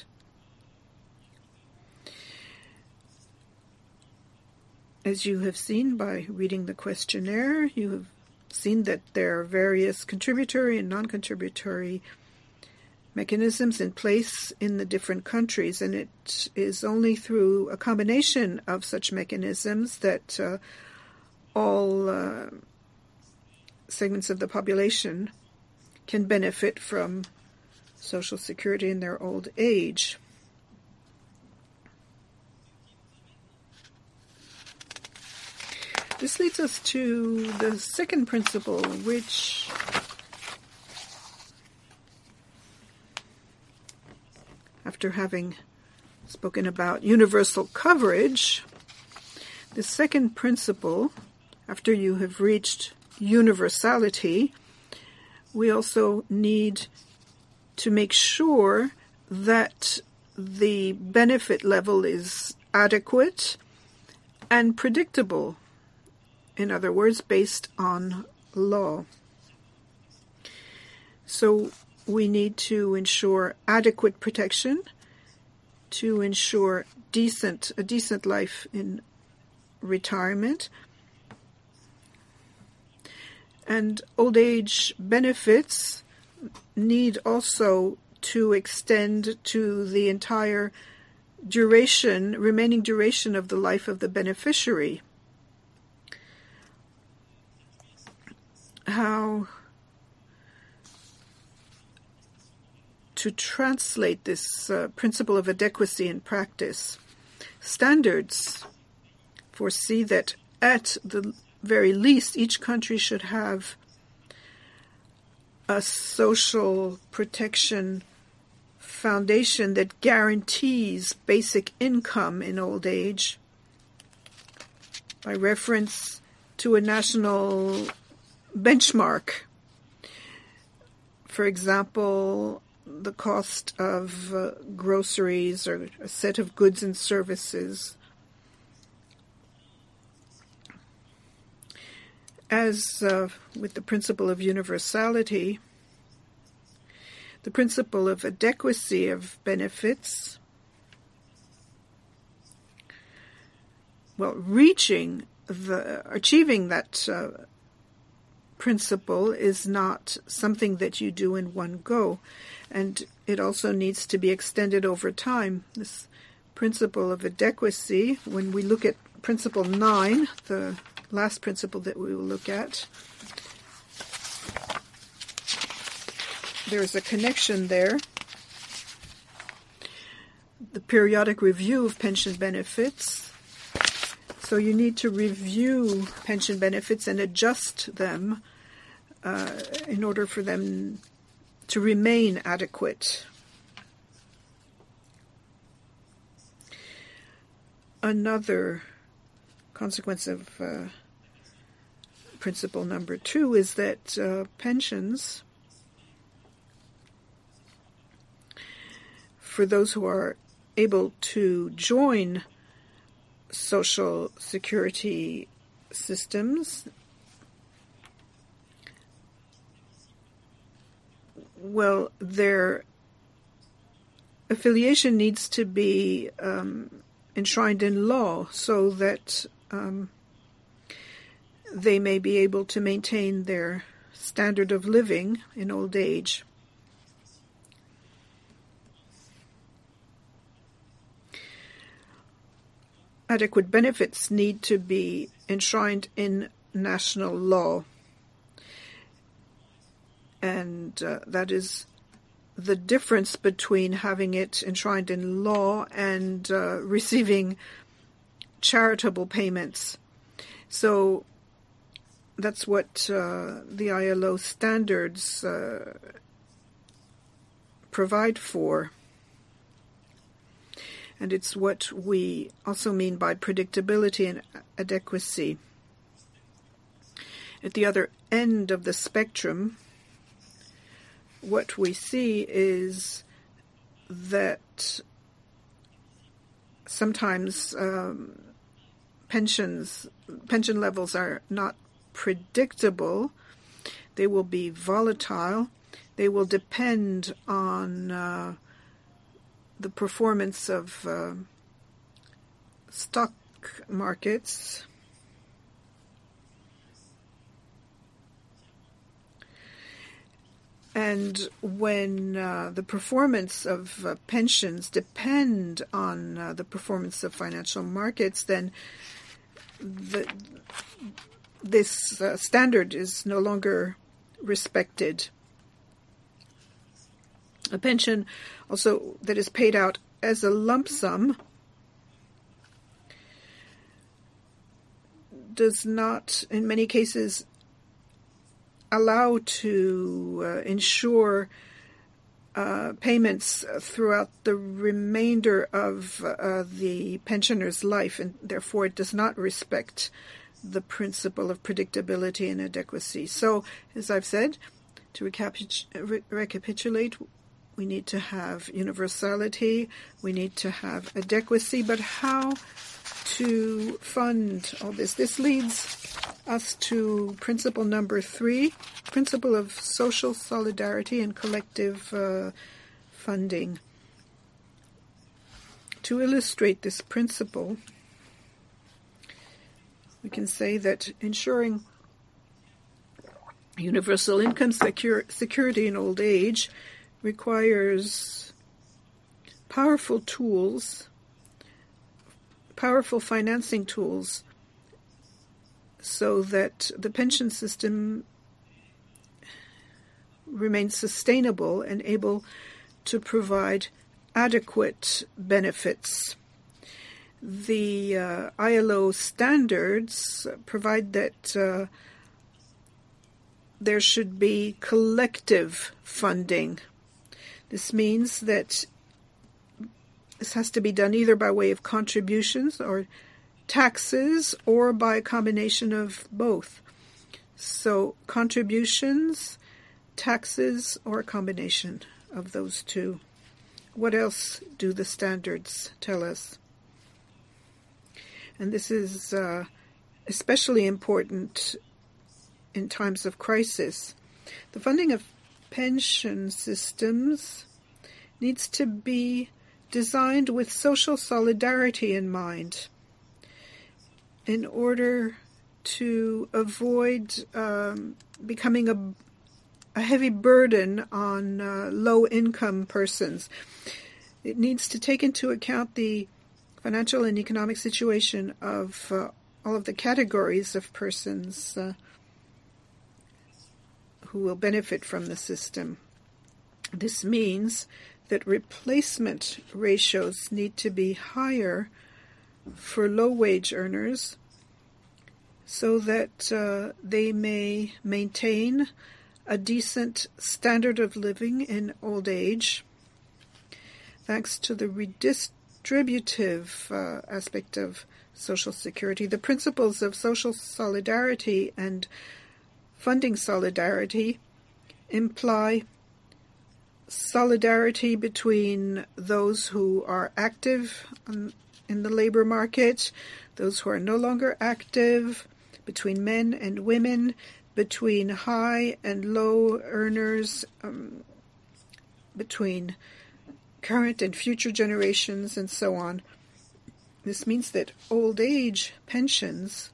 As you have seen by reading the questionnaire, you have seen that there are various contributory and non-contributory mechanisms in place in the different countries, and it is only through a combination of such mechanisms that uh, all uh, segments of the population can benefit from social security in their old age. This leads us to the second principle, which after having spoken about universal coverage, the second principle, after you have reached universality, we also need to make sure that the benefit level is adequate and predictable. In other words, based on law. So we need to ensure adequate protection, to ensure decent a decent life in retirement. And old age benefits need also to extend to the entire duration, remaining duration of the life of the beneficiary. How to translate this uh, principle of adequacy in practice? Standards foresee that at the very least each country should have a social protection foundation that guarantees basic income in old age by reference to a national benchmark. For example, the cost of uh, groceries or a set of goods and services. As uh, with the principle of universality, the principle of adequacy of benefits, well, reaching the, achieving that uh, principle is not something that you do in one go, and it also needs to be extended over time. This principle of adequacy, when we look at principle nine, the last principle that we will look at, there's a connection there. The periodic review of pension benefits. So you need to review pension benefits and adjust them uh, in order for them to remain adequate. Another consequence of uh, principle number two is that uh, pensions, for those who are able to join social security systems, well, their affiliation needs to be um, enshrined in law so that um, they may be able to maintain their standard of living in old age. adequate benefits need to be enshrined in national law. And uh, that is the difference between having it enshrined in law and uh, receiving charitable payments. So that's what uh, the I L O standards uh, provide for. And it's what we also mean by predictability and adequacy. At the other end of the spectrum, what we see is that sometimes um, pensions, pension levels are not predictable. They will be volatile. They will depend on uh, the performance of uh, stock markets. And when uh, the performance of uh, pensions depend on uh, the performance of financial markets, then the, this uh, standard is no longer respected. A pension also that is paid out as a lump sum does not, in many cases, allow to uh, ensure uh, payments throughout the remainder of uh, the pensioner's life, and therefore it does not respect the principle of predictability and adequacy. So, as I've said, to recapitu- re- recapitulate, we need to have universality, we need to have adequacy, but how to fund all this? This leads us to principle number three, principle of social solidarity and collective uh, funding. To illustrate this principle, we can say that ensuring universal income secure, security in old age requires powerful tools, powerful financing tools, so that the pension system remains sustainable and able to provide adequate benefits. The uh, I L O standards provide that uh, there should be collective funding. This means that this has to be done either by way of contributions or taxes or by a combination of both. So contributions, taxes, or a combination of those two. What else do the standards tell us? And this is uh, especially important in times of crisis. The funding of pension systems needs to be designed with social solidarity in mind in order to avoid um, becoming a, a heavy burden on uh, low-income persons. It needs to take into account the financial and economic situation of uh, all of the categories of persons uh, who will benefit from the system. This means that replacement ratios need to be higher for low-wage earners so that uh, they may maintain a decent standard of living in old age, thanks to the redistributive uh, aspect of social security. The principles of social solidarity and funding solidarity imply solidarity between those who are active in the labor market, those who are no longer active, between men and women, between high and low earners, um, between current and future generations, and so on. This means that old age pensions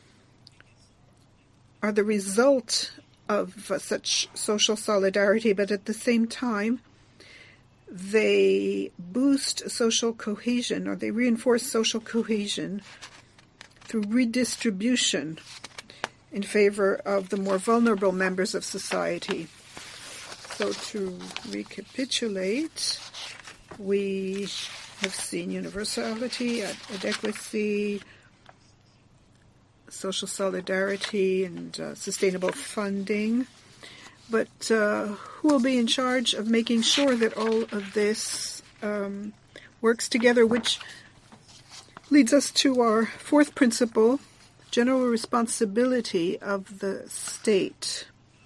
are the result of uh, such social solidarity, but at the same time, they boost social cohesion, or they reinforce social cohesion through redistribution in favor of the more vulnerable members of society. So to recapitulate, we have seen universality, adequacy, social solidarity, and uh, sustainable funding. But uh, who will be in charge of making sure that all of this um, works together, which leads us to our fourth principle, general responsibility of the state.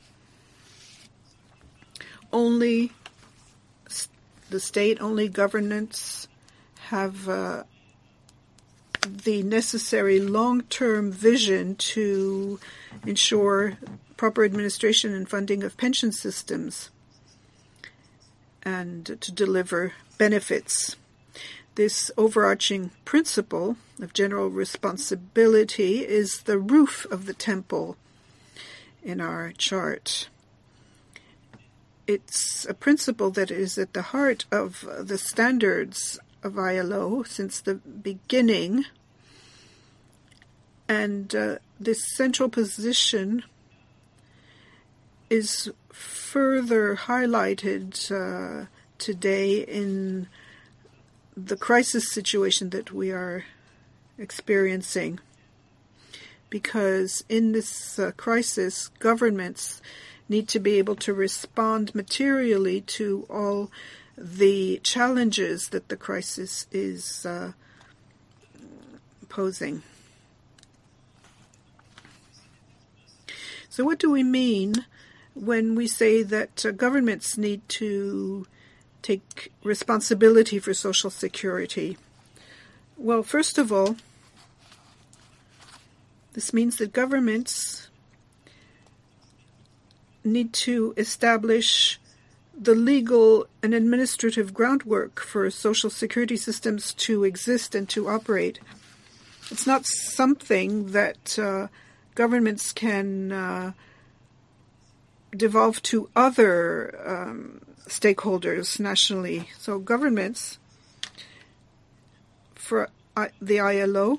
Only the state, only governments have uh, the necessary long-term vision to ensure proper administration and funding of pension systems and to deliver benefits. This overarching principle of general responsibility is the roof of the temple in our chart. It's a principle that is at the heart of the standards of I L O since the beginning, and uh, this central position is further highlighted uh, today in the crisis situation that we are experiencing, because in this uh, crisis, governments need to be able to respond materially to all the challenges that the crisis is uh, posing. So what do we mean when we say that uh, governments need to take responsibility for social security? Well, first of all, this means that governments need to establish the legal and administrative groundwork for social security systems to exist and to operate. It's not something that uh, governments can uh, devolve to other um, stakeholders nationally. So governments, for I, the I L O,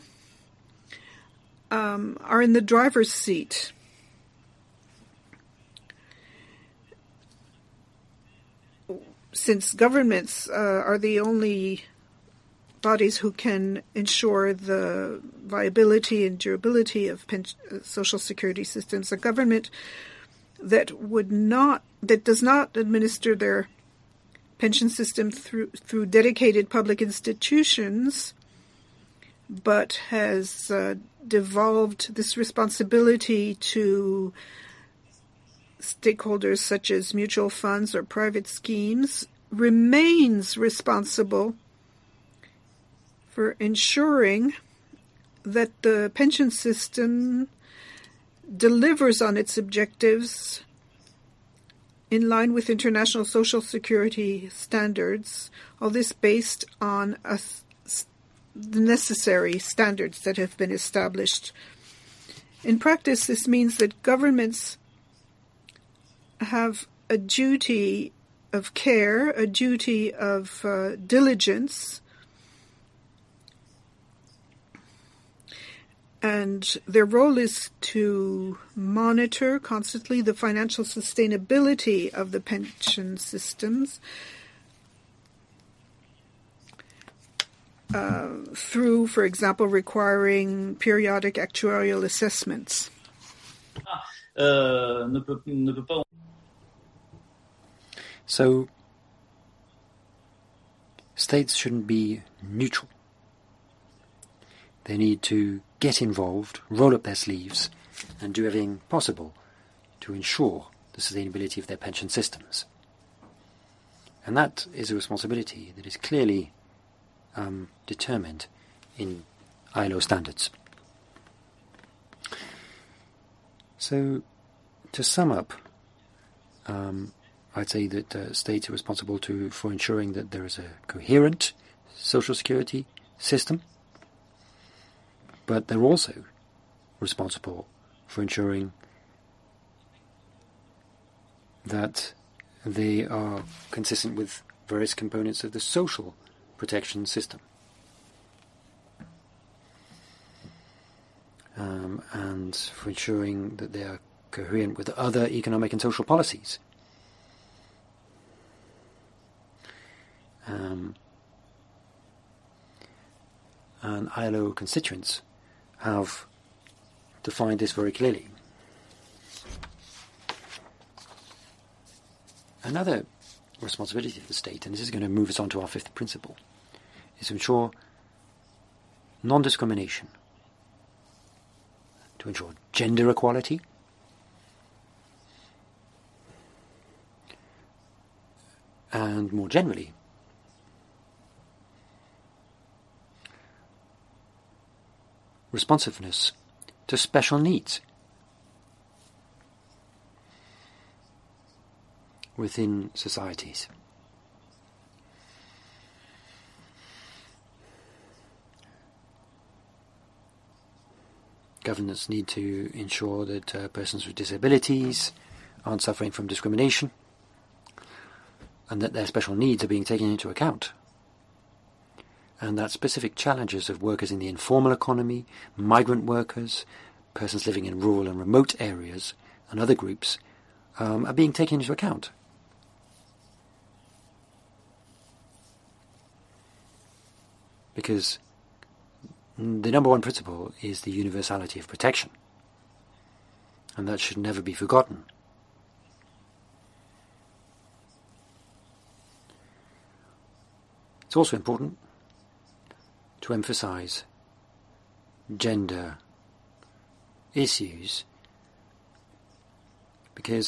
um, are in the driver's seat. Since governments uh, are the only bodies who can ensure the viability and durability of pen- social security systems, a government that would not, that does not administer their pension system through through dedicated public institutions, but has uh, devolved this responsibility to stakeholders such as mutual funds or private schemes, remains responsible for ensuring that the pension system delivers on its objectives in line with international social security standards, all this based on a, the necessary standards that have been established. In practice, this means that governments have a duty of care, a duty of uh, diligence, and their role is to monitor constantly the financial sustainability of the pension systems uh, through, for example, requiring periodic actuarial assessments. Uh, ne peut, ne peut pas... So, states shouldn't be neutral. They need to get involved, roll up their sleeves, and do everything possible to ensure the sustainability of their pension systems. And that is a responsibility that is clearly um, determined in I L O standards. So, to sum up, um, I'd say that uh, states are responsible to for ensuring that there is a coherent social security system, but they're also responsible for ensuring that they are consistent with various components of the social protection system. Um, and for ensuring that they are coherent with other economic and social policies. Um, and I L O constituents have defined this very clearly. Another responsibility of the state, and this is going to move us on to our fifth principle, is to ensure non-discrimination, to ensure gender equality, and more generally, responsiveness to special needs within societies. Governments need to ensure that uh, persons with disabilities aren't suffering from discrimination and that their special needs are being taken into account. And that specific challenges of workers in the informal economy, migrant workers, persons living in rural and remote areas, and other groups um, are being taken into account. Because the number one principle is the universality of protection, and that should never be forgotten. It's also important to emphasize gender issues, because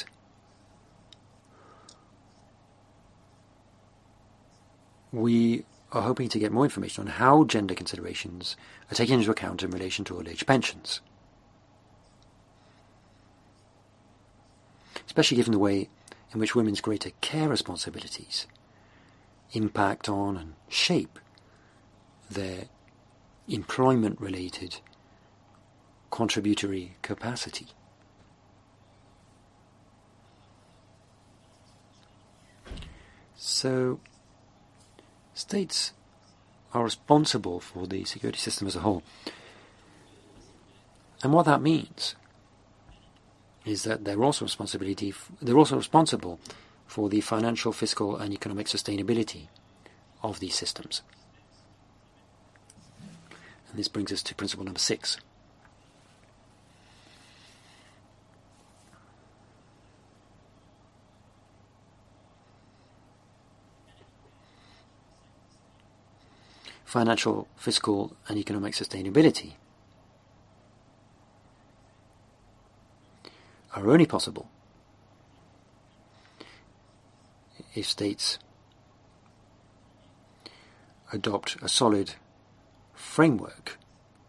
we are hoping to get more information on how gender considerations are taken into account in relation to old age pensions, especially given the way in which women's greater care responsibilities impact on and shape their employment-related contributory capacity. So, states are responsible for the security system as a whole. And what that means is that they're also responsibility f- they're also responsible for the financial, fiscal and economic sustainability of these systems. And this brings us to principle number six. Financial, fiscal and economic sustainability are only possible if states adopt a solid framework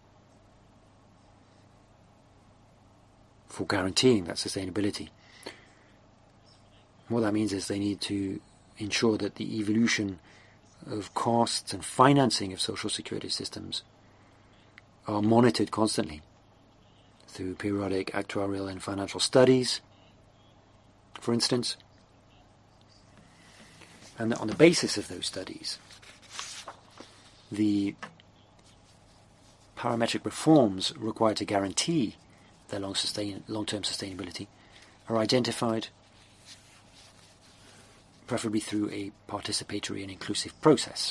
for guaranteeing that sustainability. What that means is they need to ensure that the evolution of costs and financing of social security systems are monitored constantly through periodic actuarial and financial studies, for instance. And on the basis of those studies, the parametric reforms required to guarantee their long sustain, long-term sustainability are identified, preferably through a participatory and inclusive process.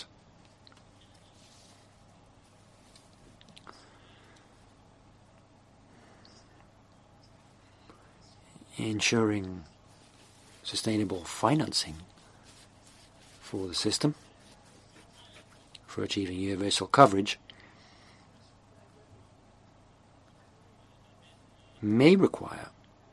Ensuring sustainable financing for the system, for achieving universal coverage, may require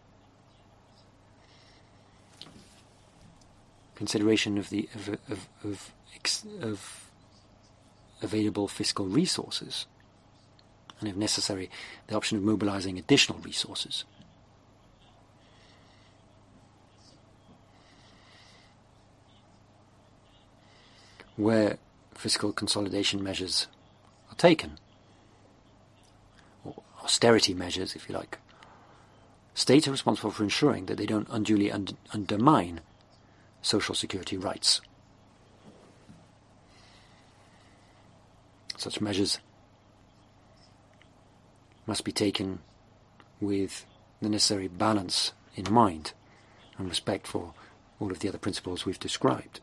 consideration of the of, of, of, of available fiscal resources, and if necessary, the option of mobilizing additional resources. Where fiscal consolidation measures are taken, or austerity measures, if you like, states are responsible for ensuring that they don't unduly und- undermine social security rights. such measures must be taken with the necessary balance in mind and respect for all of the other principles we've described.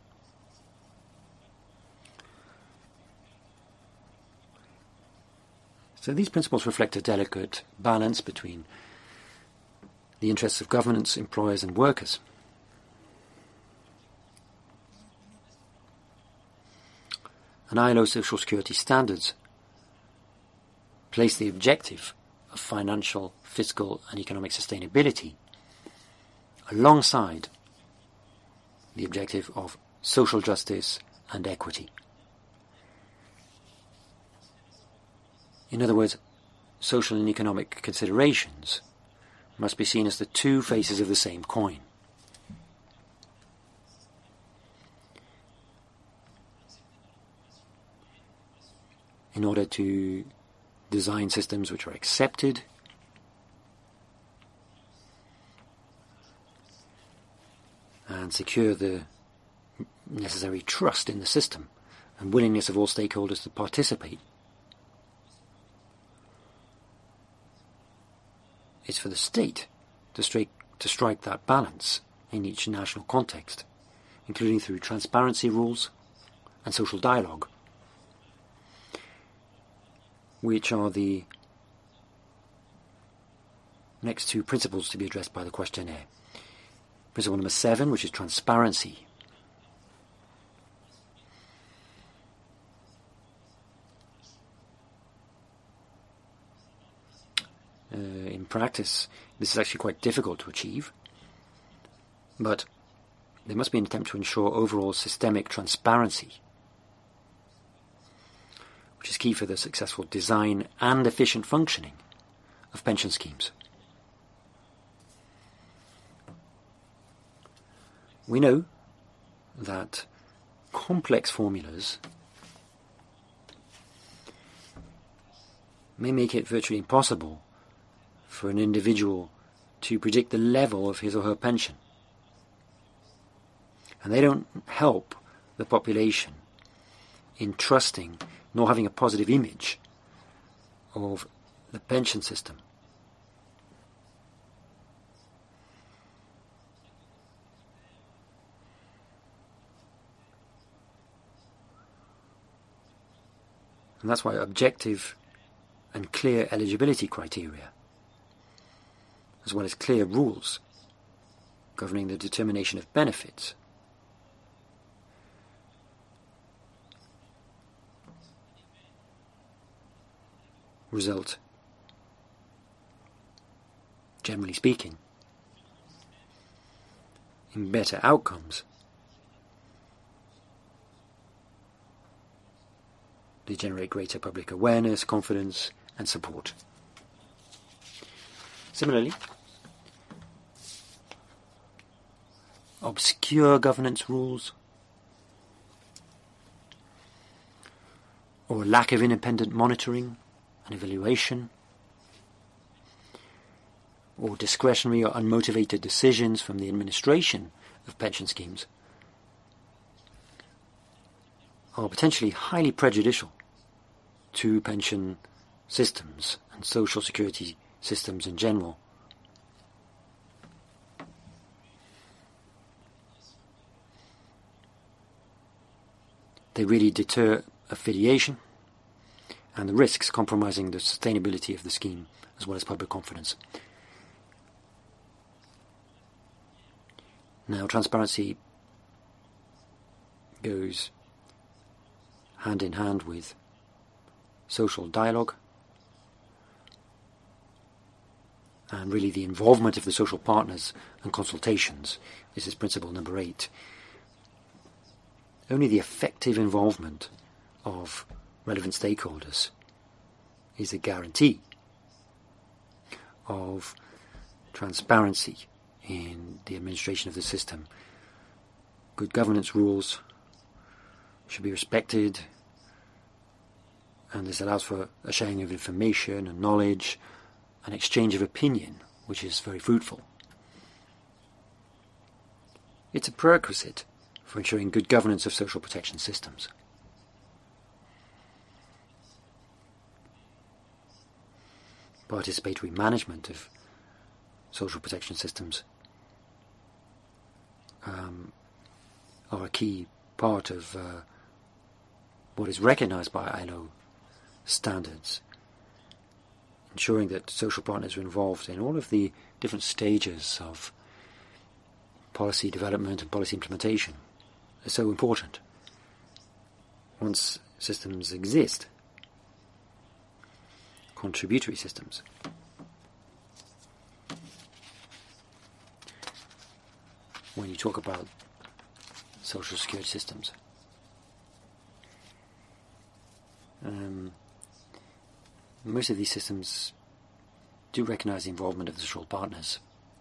So these principles reflect a delicate balance between the interests of governments, employers and workers. And I L O social security standards place the objective of financial, fiscal and economic sustainability alongside the objective of social justice and equity. In other words, social and economic considerations must be seen as the two faces of the same coin. In order to design systems which are accepted and secure the necessary trust in the system and willingness of all stakeholders to participate, it's for the state to strike, to strike that balance in each national context, including through transparency rules and social dialogue, which are the next two principles to be addressed by the questionnaire. Principle number seven, which is transparency. Uh, in practice, this is actually quite difficult to achieve, but there must be an attempt to ensure overall systemic transparency, which is key for the successful design and efficient functioning of pension schemes. We know that complex formulas may make it virtually impossible for an individual to predict the level of his or her pension. And they don't help the population in trusting nor having a positive image of the pension system. And that's why objective and clear eligibility criteria, as well as clear rules governing the determination of benefits, result, generally speaking, in better outcomes. They generate greater public awareness, confidence, and support. Similarly, obscure governance rules or lack of independent monitoring and evaluation, or discretionary or unmotivated decisions from the administration of pension schemes are potentially highly prejudicial to pension systems and social security systems in general. They really deter affiliation and the risks compromising the sustainability of the scheme as well as public confidence. Now, transparency goes hand in hand with social dialogue and really the involvement of the social partners and consultations. This is principle number eight. Only the effective involvement of relevant stakeholders is a guarantee of transparency in the administration of the system. Good governance rules should be respected, and this allows for a sharing of information and knowledge, an exchange of opinion, which is very fruitful. It's a prerequisite for ensuring good governance of social protection systems. participatory management of social protection systems um, are a key part of uh, what is recognized by I L O standards, ensuring that social partners are involved in all of the different stages of policy development and policy implementation is so important. Once systems exist, contributory systems, when you talk about social security systems, um, most of these systems do recognize the involvement of the social partners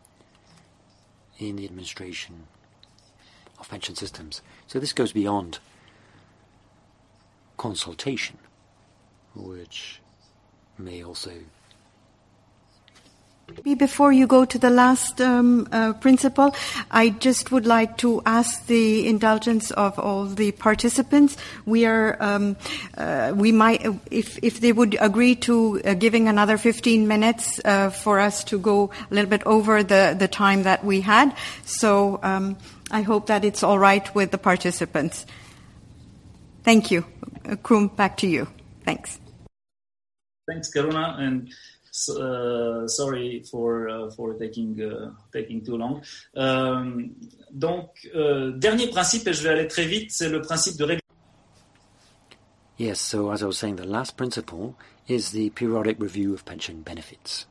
in the administration of pension systems. So this goes beyond consultation, which may also... Before you go to the last um, uh, principle, I just would like to ask the indulgence of all the participants. We are, um, uh, we might, if if they would agree to uh, giving another fifteen minutes uh, for us to go a little bit over the the time that we had. So um, I hope that it's all right with the participants. Thank you, uh, Krum. Back to you. Thanks. Thanks, Karuna, and. Uh, sorry for uh, for taking uh, taking too long. Euh, donc euh, dernier principe, et je vais aller très vite, c'est le principe de règle. Yes, so as I was saying, the last principle is the periodic review of pension benefits.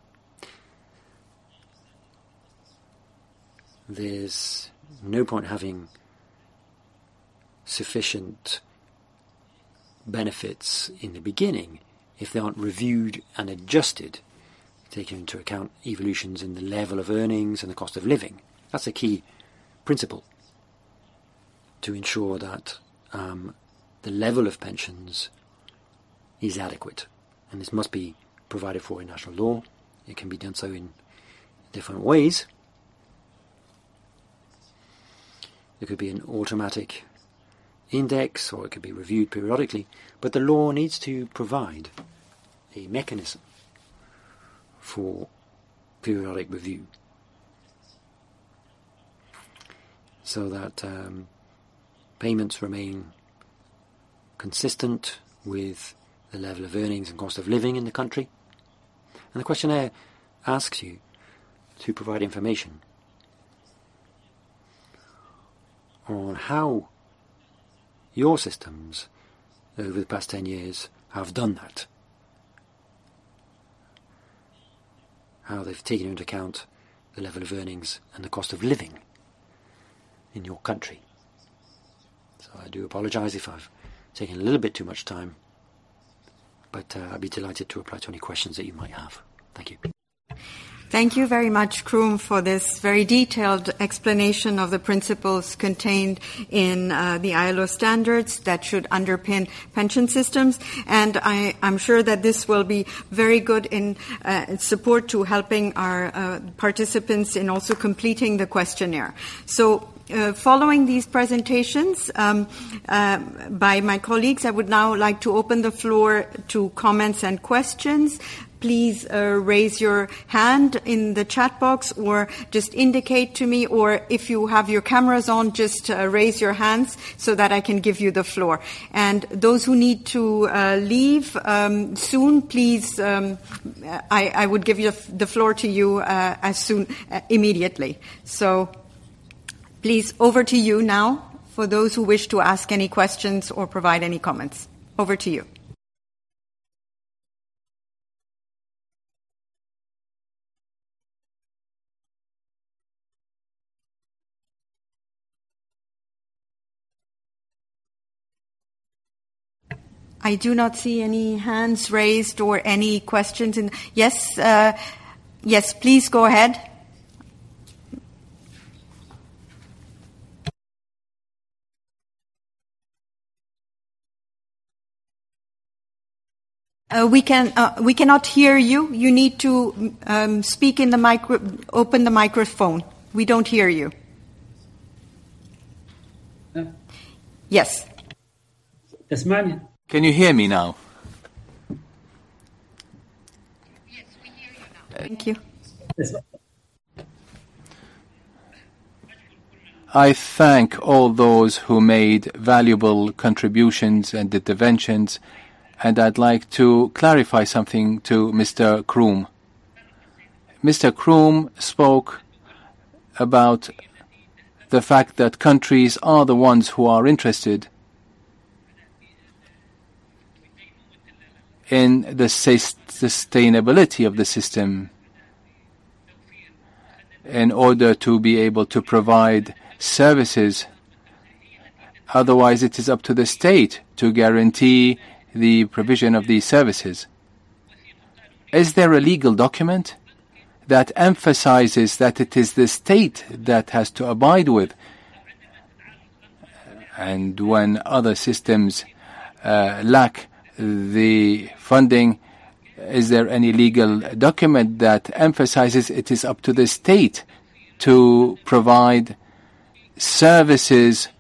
There's no point having sufficient benefits in the beginning if they aren't reviewed and adjusted, taking into account evolutions in the level of earnings and the cost of living. That's a key principle to ensure that um, the level of pensions is adequate. And this must be provided for in national law. It can be done so in different ways. There could be an automatic index, or it could be reviewed periodically, but the law needs to provide a mechanism for periodic review so that um, payments remain consistent with the level of earnings and cost of living in the country. And the questionnaire asks you to provide information on how your systems over the past ten years have done that. How they've taken into account the level of earnings and the cost of living in your country. So I do apologise if I've taken a little bit too much time, but uh, I'd be delighted to reply to any questions that you might have. Thank you. Thank you very much, Krum, for this very detailed explanation of the principles contained in uh, the I L O standards that should underpin pension systems. And I, I'm sure that this will be very good in uh, support to helping our uh, participants in also completing the questionnaire. So Uh, following these presentations um, uh, by my colleagues, I would now like to open the floor to comments and questions. Please uh, raise your hand in the chat box or just indicate to me, or if you have your cameras on, just uh, raise your hands so that I can give you the floor. And those who need to uh, leave um, soon, please, um, I, I would give you the floor to you uh, as soon, uh, immediately. So please, over to you now for those who wish to ask any questions or provide any comments. Over to you. I do not see any hands raised or any questions. In yes, uh, yes, please go ahead. Uh, we can uh, we cannot hear you. You need to um, speak in the micro. Open the microphone. We don't hear you. Uh, yes. Can you hear me now? Thank you. I thank all those who made valuable contributions and interventions, and I'd like to clarify something to Mister Kroom. Mister Kroom spoke about the fact that countries are the ones who are interested in the sustainability of the system in order to be able to provide services. Otherwise, it is up to the state to guarantee the provision of these services. Is there a legal document that emphasizes that it is the state that has to abide with? And when other systems uh, lack the funding, is there any legal document that emphasizes it is up to the state to provide services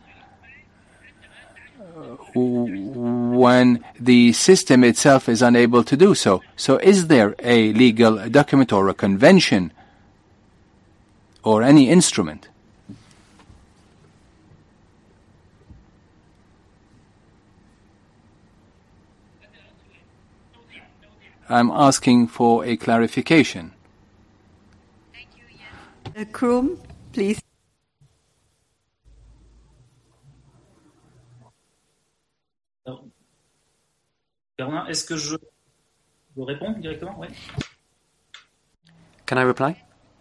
when the system itself is unable to do so? So is there a legal document or a convention or any instrument? I'm asking for a clarification. Uh, Kroom, please. Bernard, est-ce que je, je réponds directement? Oui. Can I reply?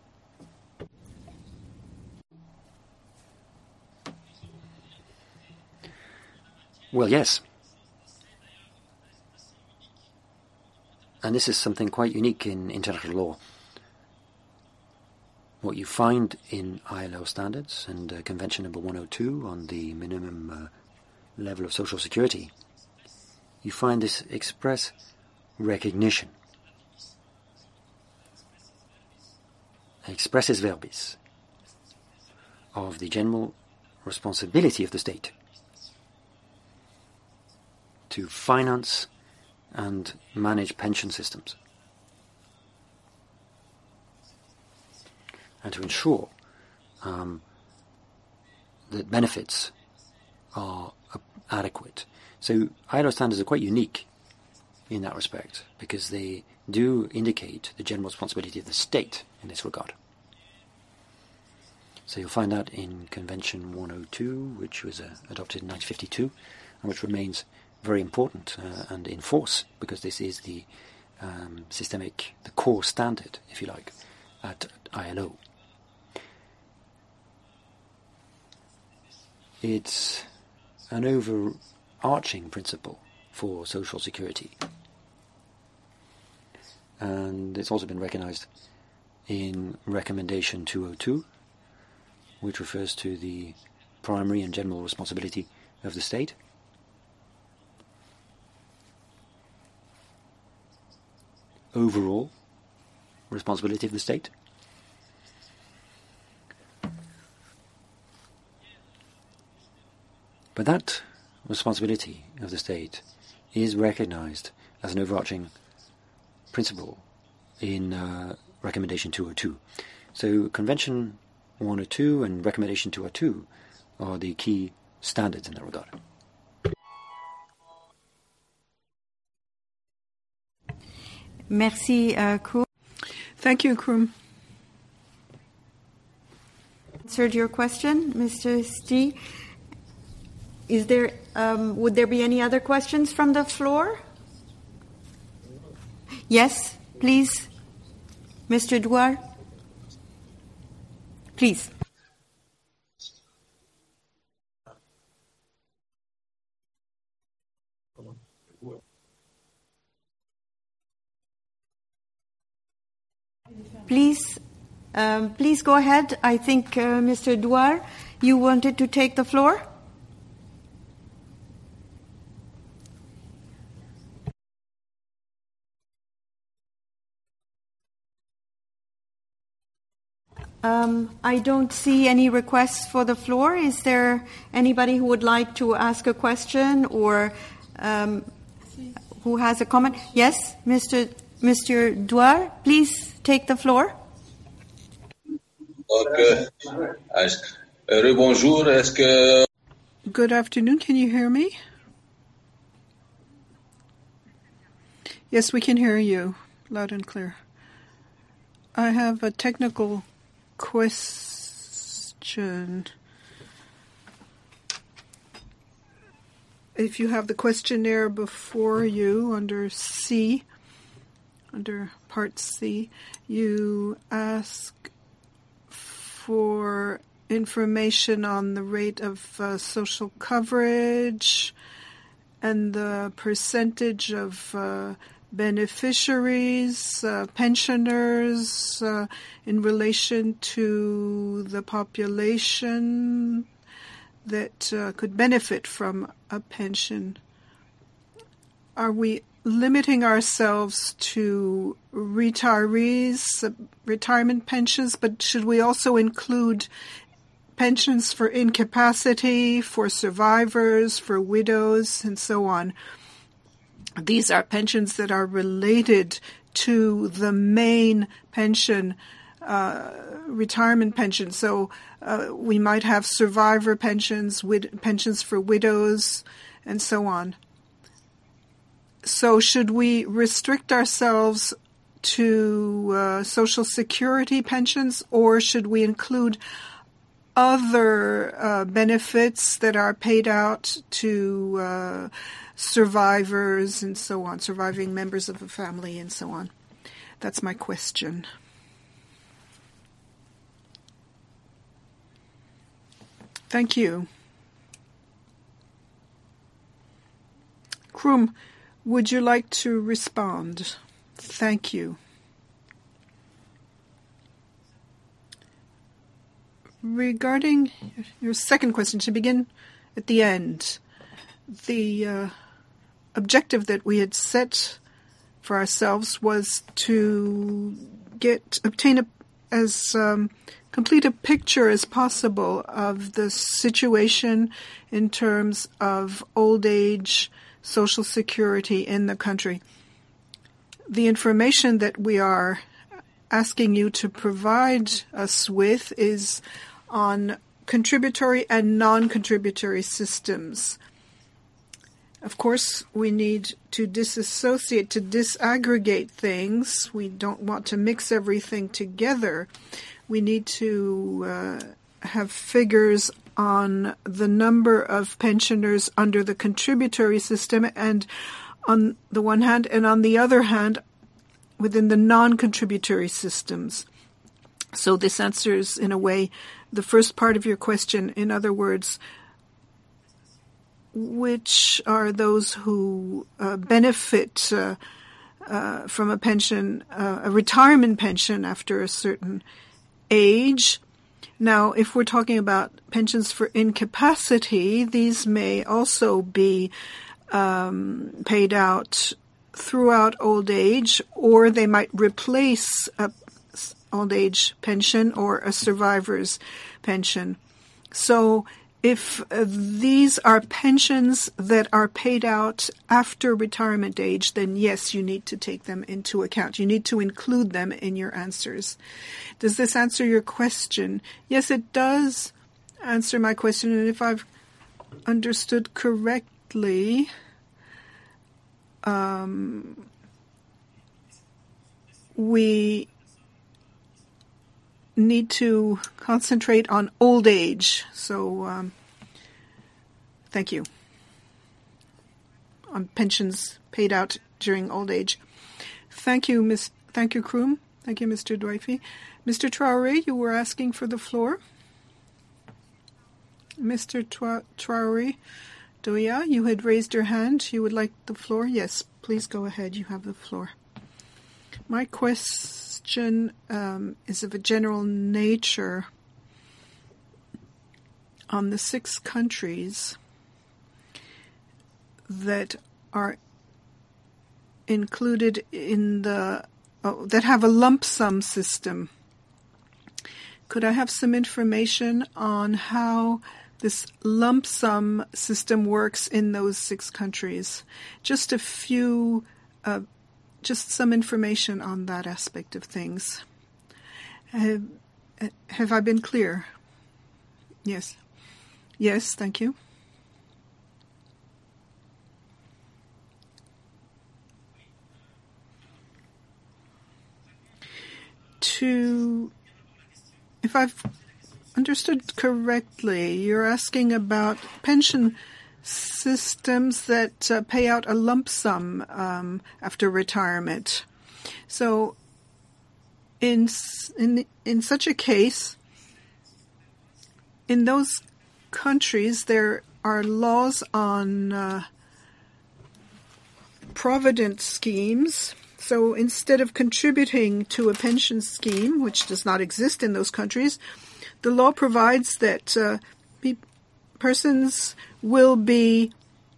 Well, yes. And this is something quite unique in international law. What you find in I L O standards and uh, Convention number one oh two on the minimum uh, level of social security, you find this express recognition, expressis verbis, of the general responsibility of the state to finance and manage pension systems, and to ensure um, that benefits are uh, adequate. So I L O standards are quite unique in that respect, because they do indicate the general responsibility of the state in this regard. So you'll find that in Convention one oh two, which was uh, adopted in nineteen fifty-two, and which remains very important uh, and in force, because this is the um, systemic, the core standard, if you like, at I L O. It's an overarching principle for social security, and it's also been recognized in Recommendation two oh two, which refers to the primary and general responsibility of the state. Overall responsibility of the state. But that responsibility of the state is recognized as an overarching principle in uh, Recommendation two oh two. So Convention one oh two and Recommendation two oh two are the key standards in that regard. Merci, uh, Kroom. Thank you, Kroom. Answered your question, Mister Stee. Is there, um, would there be any other questions from the floor? Yes, please. Mister Douar. Please. Please, um, please go ahead. I think, uh, Mister Douar, you wanted to take the floor? Um, I don't see any requests for the floor. Is there anybody who would like to ask a question or um, who has a comment? Yes, Mister Mister Douar, please take the floor. Okay. Bonjour. Est-ce que Good afternoon. Can you hear me? Yes, we can hear you loud and clear. I have a technical question. If you have the questionnaire before you under C, under part C, you ask for information on the rate of uh, social coverage and the percentage of uh, beneficiaries, uh, pensioners, uh, in relation to the population that uh, could benefit from a pension. Are we limiting ourselves to retirees, uh, retirement pensions, but should we also include pensions for incapacity, for survivors, for widows, and so on? These are pensions that are related to the main pension, uh, retirement pension. So uh, we might have survivor pensions, wid- pensions for widows, and so on. So should we restrict ourselves to uh, Social Security pensions, or should we include other uh, benefits that are paid out to uh, survivors and so on, surviving members of a family and so on? That's my question. Thank you. Kroom, would you like to respond? Thank you. Regarding your second question, to begin at the end, the uh, objective that we had set for ourselves was to get obtain a, as um, complete a picture as possible of the situation in terms of old age Social Security in the country. The information that we are asking you to provide us with is on contributory and non-contributory systems. Of course, we need to disassociate, to disaggregate things. We don't want to mix everything together. We need to uh, have figures on the number of pensioners under the contributory system and on the one hand, and on the other hand, within the non-contributory systems. So this answers, in a way, the first part of your question. In other words, which are those who uh, benefit uh, uh, from a pension, uh, a retirement pension after a certain age. Now, if we're talking about pensions for incapacity, these may also be um, paid out throughout old age, or they might replace a old age pension or a survivor's pension. So if uh, these are pensions that are paid out after retirement age, then yes, you need to take them into account. You need to include them in your answers. Does this answer your question? Yes, it does answer my question. And if I've understood correctly, um, we need to concentrate on old age. So, um, thank you. On pensions paid out during old age. Thank you, Miss. Thank you, Kroom. Thank you, Mister Dwighty. Mister Traoré, you were asking for the floor. Mister Tra- Traoré, Doya, you had raised your hand. You would like the floor? Yes, please go ahead. You have the floor. My question um, is of a general nature. On the six countries that are included in the oh, that have a lump sum system, could I have some information on how this lump sum system works in those six countries? Just a few uh, just some information on that aspect of things. Have, have I been clear? Yes. Yes, thank you. To, if I've understood correctly, you're asking about pension systems that uh, pay out a lump sum um, after retirement. So, in in in such a case, in those countries, there are laws on uh, provident schemes. So instead of contributing to a pension scheme, which does not exist in those countries, the law provides that uh, pe- persons will be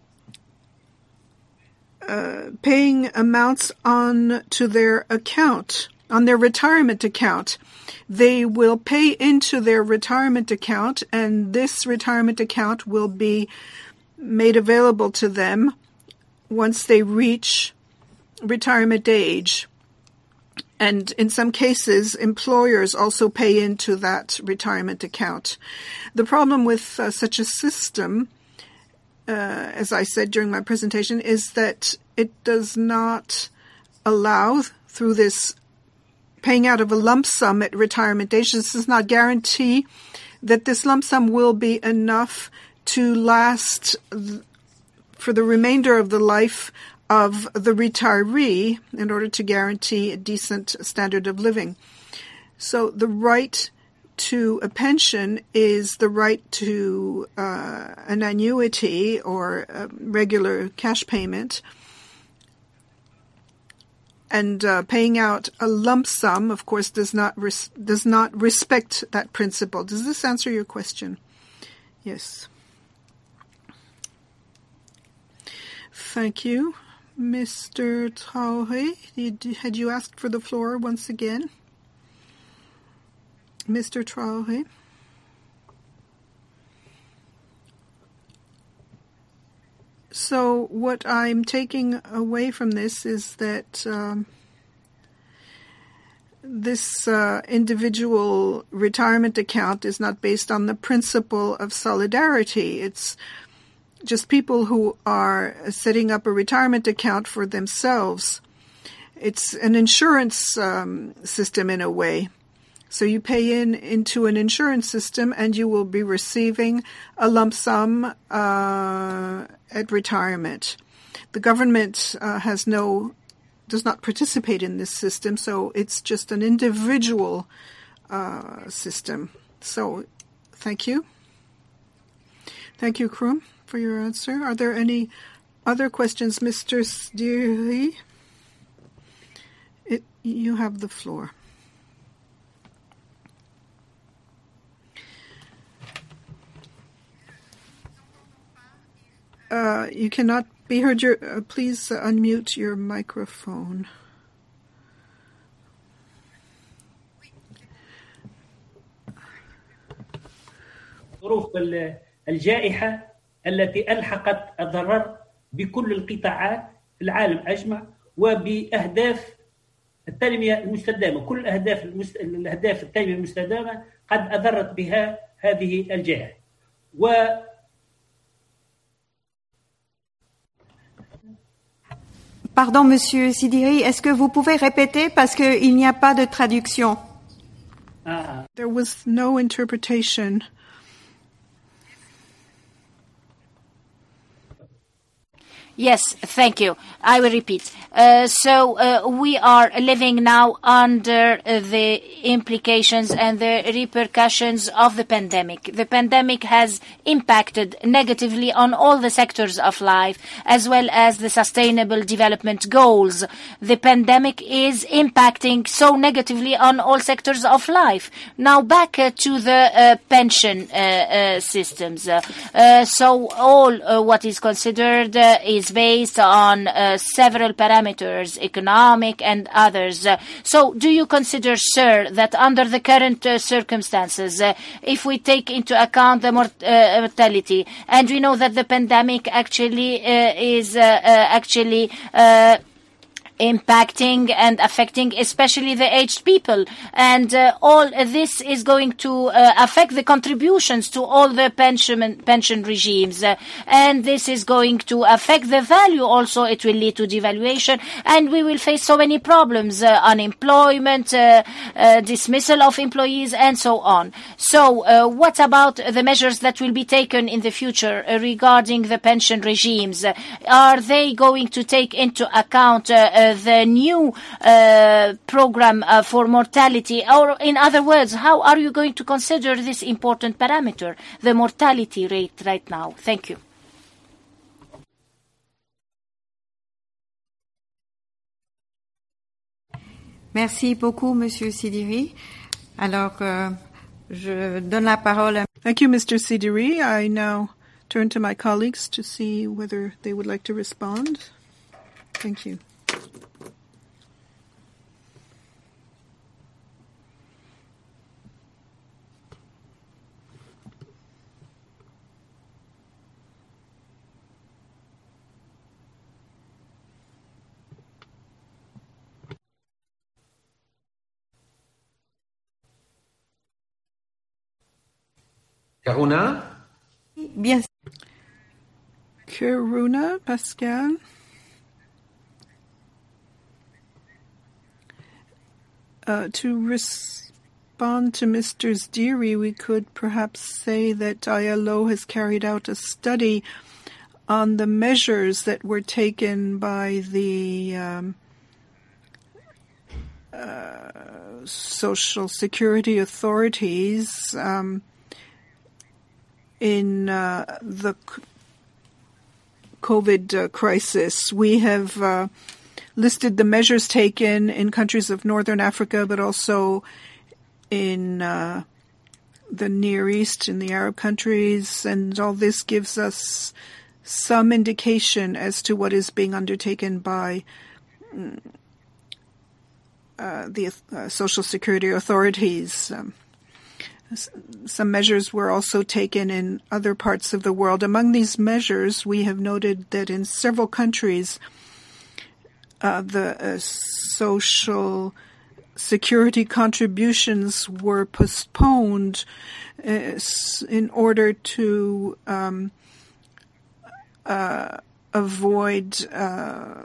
uh, paying amounts on to their account, on their retirement account. They will pay into their retirement account, and this retirement account will be made available to them once they reach retirement age. And in some cases, employers also pay into that retirement account. The problem with uh, such a system, uh, as I said during my presentation, is that it does not allow, through this paying out of a lump sum at retirement age, this does not guarantee that this lump sum will be enough to last th- for the remainder of the life of the retiree in order to guarantee a decent standard of living. So the right to a pension is the right to uh, an annuity or a regular cash payment. And uh, paying out a lump sum, of course, does not res- does not respect that principle. Does this answer your question? Yes. Thank you. Mister Traoré, did, had you asked for the floor once again? Mister Traoré? So what I'm taking away from this is that um, this uh, individual retirement account is not based on the principle of solidarity. It's just people who are setting up a retirement account for themselves. It's an insurance um, system in a way. So you pay in into an insurance system and you will be receiving a lump sum uh, at retirement. The government uh, has no, does not participate in this system, so it's just an individual uh, system. So thank you. Thank you, Krum, for your answer. Are there any other questions, Mister Sidiri? It, you have the floor. Uh, you cannot be heard. Your, uh, please uh, unmute your microphone. ظروف الجائحة التي ألحقت الضرر بكل القطاعات في العالم أجمع وبأهداف التنمية المستدامة. كل أهداف المست... الأهداف التنمية المستدامة قد أضرت بها هذه الجائحة. و Pardon, Monsieur Sidiri, est-ce que vous pouvez répéter parce qu'il n'y a pas de traduction? Ah. There was no interpretation. Yes, thank you. I will repeat. Uh, so uh, we are living now under uh, the implications and the repercussions of the pandemic. The pandemic has impacted negatively on all the sectors of life, as well as the sustainable development goals. The pandemic is impacting so negatively on all sectors of life. Now back uh, to the uh, pension uh, uh, systems. Uh, uh, so all uh, what is considered uh, is based on uh, several parameters, economic and others. Uh, so do you consider, sir, that under the current uh, circumstances, uh, if we take into account the mort- uh, mortality, and we know that the pandemic actually uh, is uh, uh, actually uh, impacting and affecting especially the aged people. And uh, all this is going to uh, affect the contributions to all the pension, pension regimes. Uh, and this is going to affect the value also. It will lead to devaluation, and we will face so many problems, uh, unemployment, uh, uh, dismissal of employees, and so on. So uh, what about the measures that will be taken in the future uh, regarding the pension regimes? Uh, are they going to take into account uh, uh, the new uh, program uh, for mortality? Or in other words, how are you going to consider this important parameter, the mortality rate right now? Thank you. Merci beaucoup, Monsieur Sidiri. Alors, euh, je donne la parole à... Thank you, Mister Sidiri. I now turn to my colleagues to see whether they would like to respond. Thank you. Karuna? Bien. Karuna, Pascal? Uh, to respond to Mister Zdiri, we could perhaps say that I L O has carried out a study on the measures that were taken by the um, uh, Social Security authorities um, in uh, the COVID uh, crisis. We have uh, listed the measures taken in countries of Northern Africa, but also in uh, the Near East, in the Arab countries, and all this gives us some indication as to what is being undertaken by uh, the uh, Social Security authorities. Um, Some measures were also taken in other parts of the world. Among these measures, we have noted that in several countries, uh, the uh, social security contributions were postponed uh, in order to um, uh, avoid uh,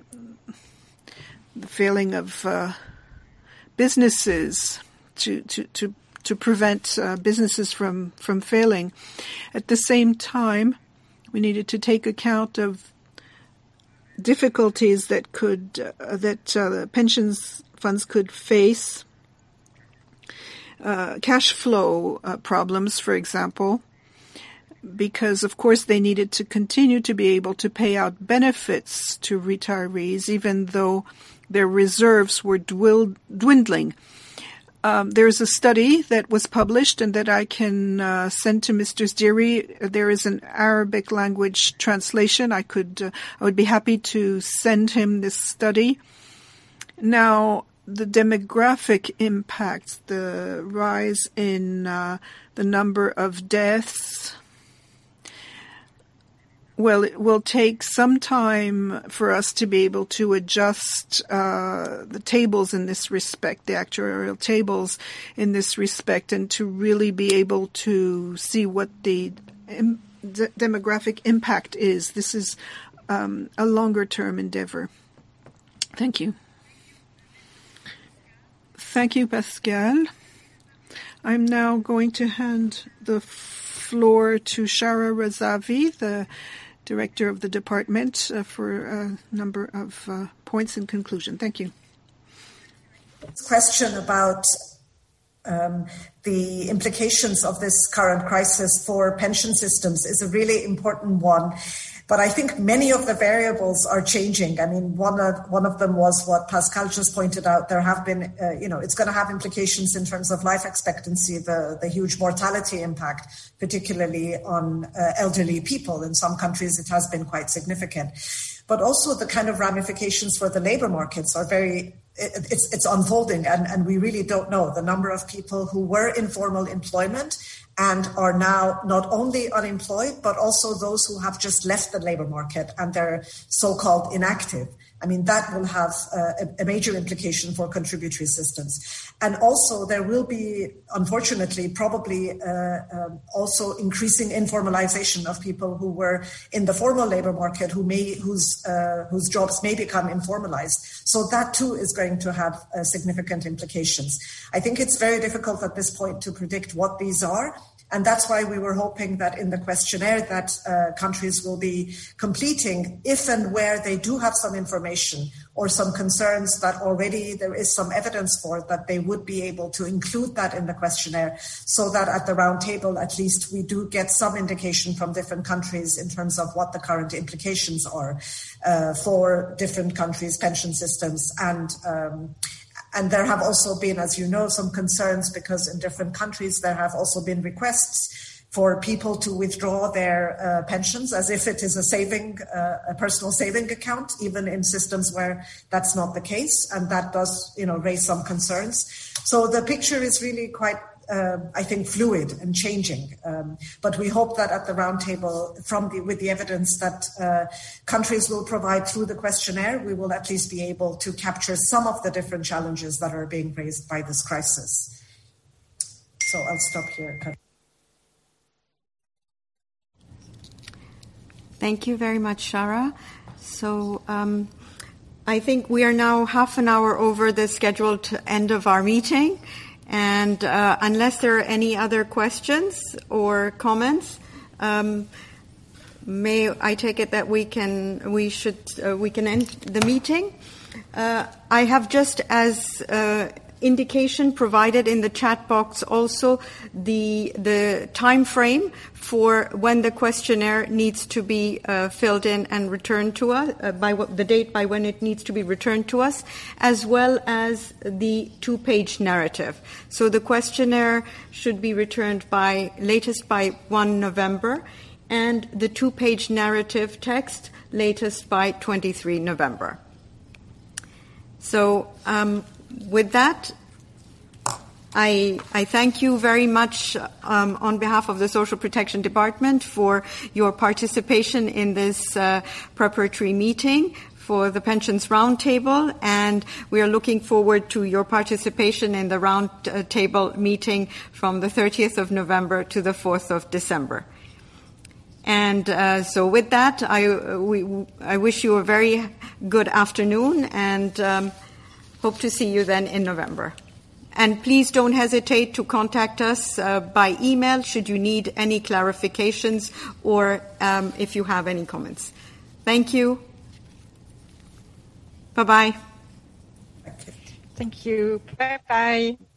the failing of uh, businesses to to to. to prevent uh, businesses from, from failing. At the same time, we needed to take account of difficulties that could uh, that uh, the pensions funds could face, uh, cash flow uh, problems, for example, because, of course, they needed to continue to be able to pay out benefits to retirees, even though their reserves were dwindling. Um, there's a study that was published and that I can uh, send to Mister Zdiri. There is an Arabic language translation. I could, uh, I would be happy to send him this study. Now, the demographic impact, the rise in uh, the number of deaths, well, it will take some time for us to be able to adjust uh, the tables in this respect, the actuarial tables in this respect, and to really be able to see what the im- de- demographic impact is. This is um, a longer-term endeavor. Thank you. Thank you, Pascal. I'm now going to hand the floor to Shara Razavi, the Director of the Department, uh, for a number of uh, points in conclusion. Thank you. Question about um, the implications of this current crisis for pension systems is a really important one. But I think many of the variables are changing. I mean, one of one of them was what Pascal just pointed out. There have been, uh, you know, it's going to have implications in terms of life expectancy, the, the huge mortality impact, particularly on uh, elderly people. In some countries, it has been quite significant. But also the kind of ramifications for the labor markets are very, it, it's, it's unfolding, and, and we really don't know the number of people who were in formal employment and are now not only unemployed, but also those who have just left the labor market and they're so-called inactive. I mean, that will have uh, a, a major implication for contributory systems. And also there will be, unfortunately, probably uh, um, also increasing informalization of people who were in the formal labor market, who may, whose, uh, whose jobs may become informalized. So that too is going to have uh, significant implications. I think it's very difficult at this point to predict what these are. And that's why we were hoping that in the questionnaire that uh, countries will be completing, if and where they do have some information or some concerns that already there is some evidence for, that they would be able to include that in the questionnaire, so that at the round table, at least, we do get some indication from different countries in terms of what the current implications are uh, for different countries' pension systems. And um, And there have also been, as you know, some concerns because in different countries there have also been requests for people to withdraw their uh, pensions as if it is a saving, uh, a personal saving account, even in systems where that's not the case. And that does, you know, raise some concerns. So the picture is really quite Uh, I think fluid and changing, um, but we hope that at the roundtable, from the, with the evidence that uh, countries will provide through the questionnaire, we will at least be able to capture some of the different challenges that are being raised by this crisis. So I'll stop here. Thank you very much, Shara. So um, I think we are now half an hour over the scheduled end of our meeting. And uh, unless there are any other questions or comments, um, may I take it that we can we should uh, we can end the meeting. Uh, I have just as uh, indication provided in the chat box also the the time frame for when the questionnaire needs to be uh, filled in and returned to us, uh, by w- the date by when it needs to be returned to us, as well as the two-page narrative. So the questionnaire should be returned by latest by the first of November, and the two-page narrative text latest by the twenty-third of November. So um, with that, I, I thank you very much um, on behalf of the Social Protection Department for your participation in this uh, preparatory meeting for the Pensions Roundtable, and we are looking forward to your participation in the Roundtable meeting from the thirtieth of November to the fourth of December. And uh, so with that, I, we, I wish you a very good afternoon, and um, hope to see you then in November. And please don't hesitate to contact us uh, by email should you need any clarifications or um, if you have any comments. Thank you. Bye-bye. Thank you. Bye-bye.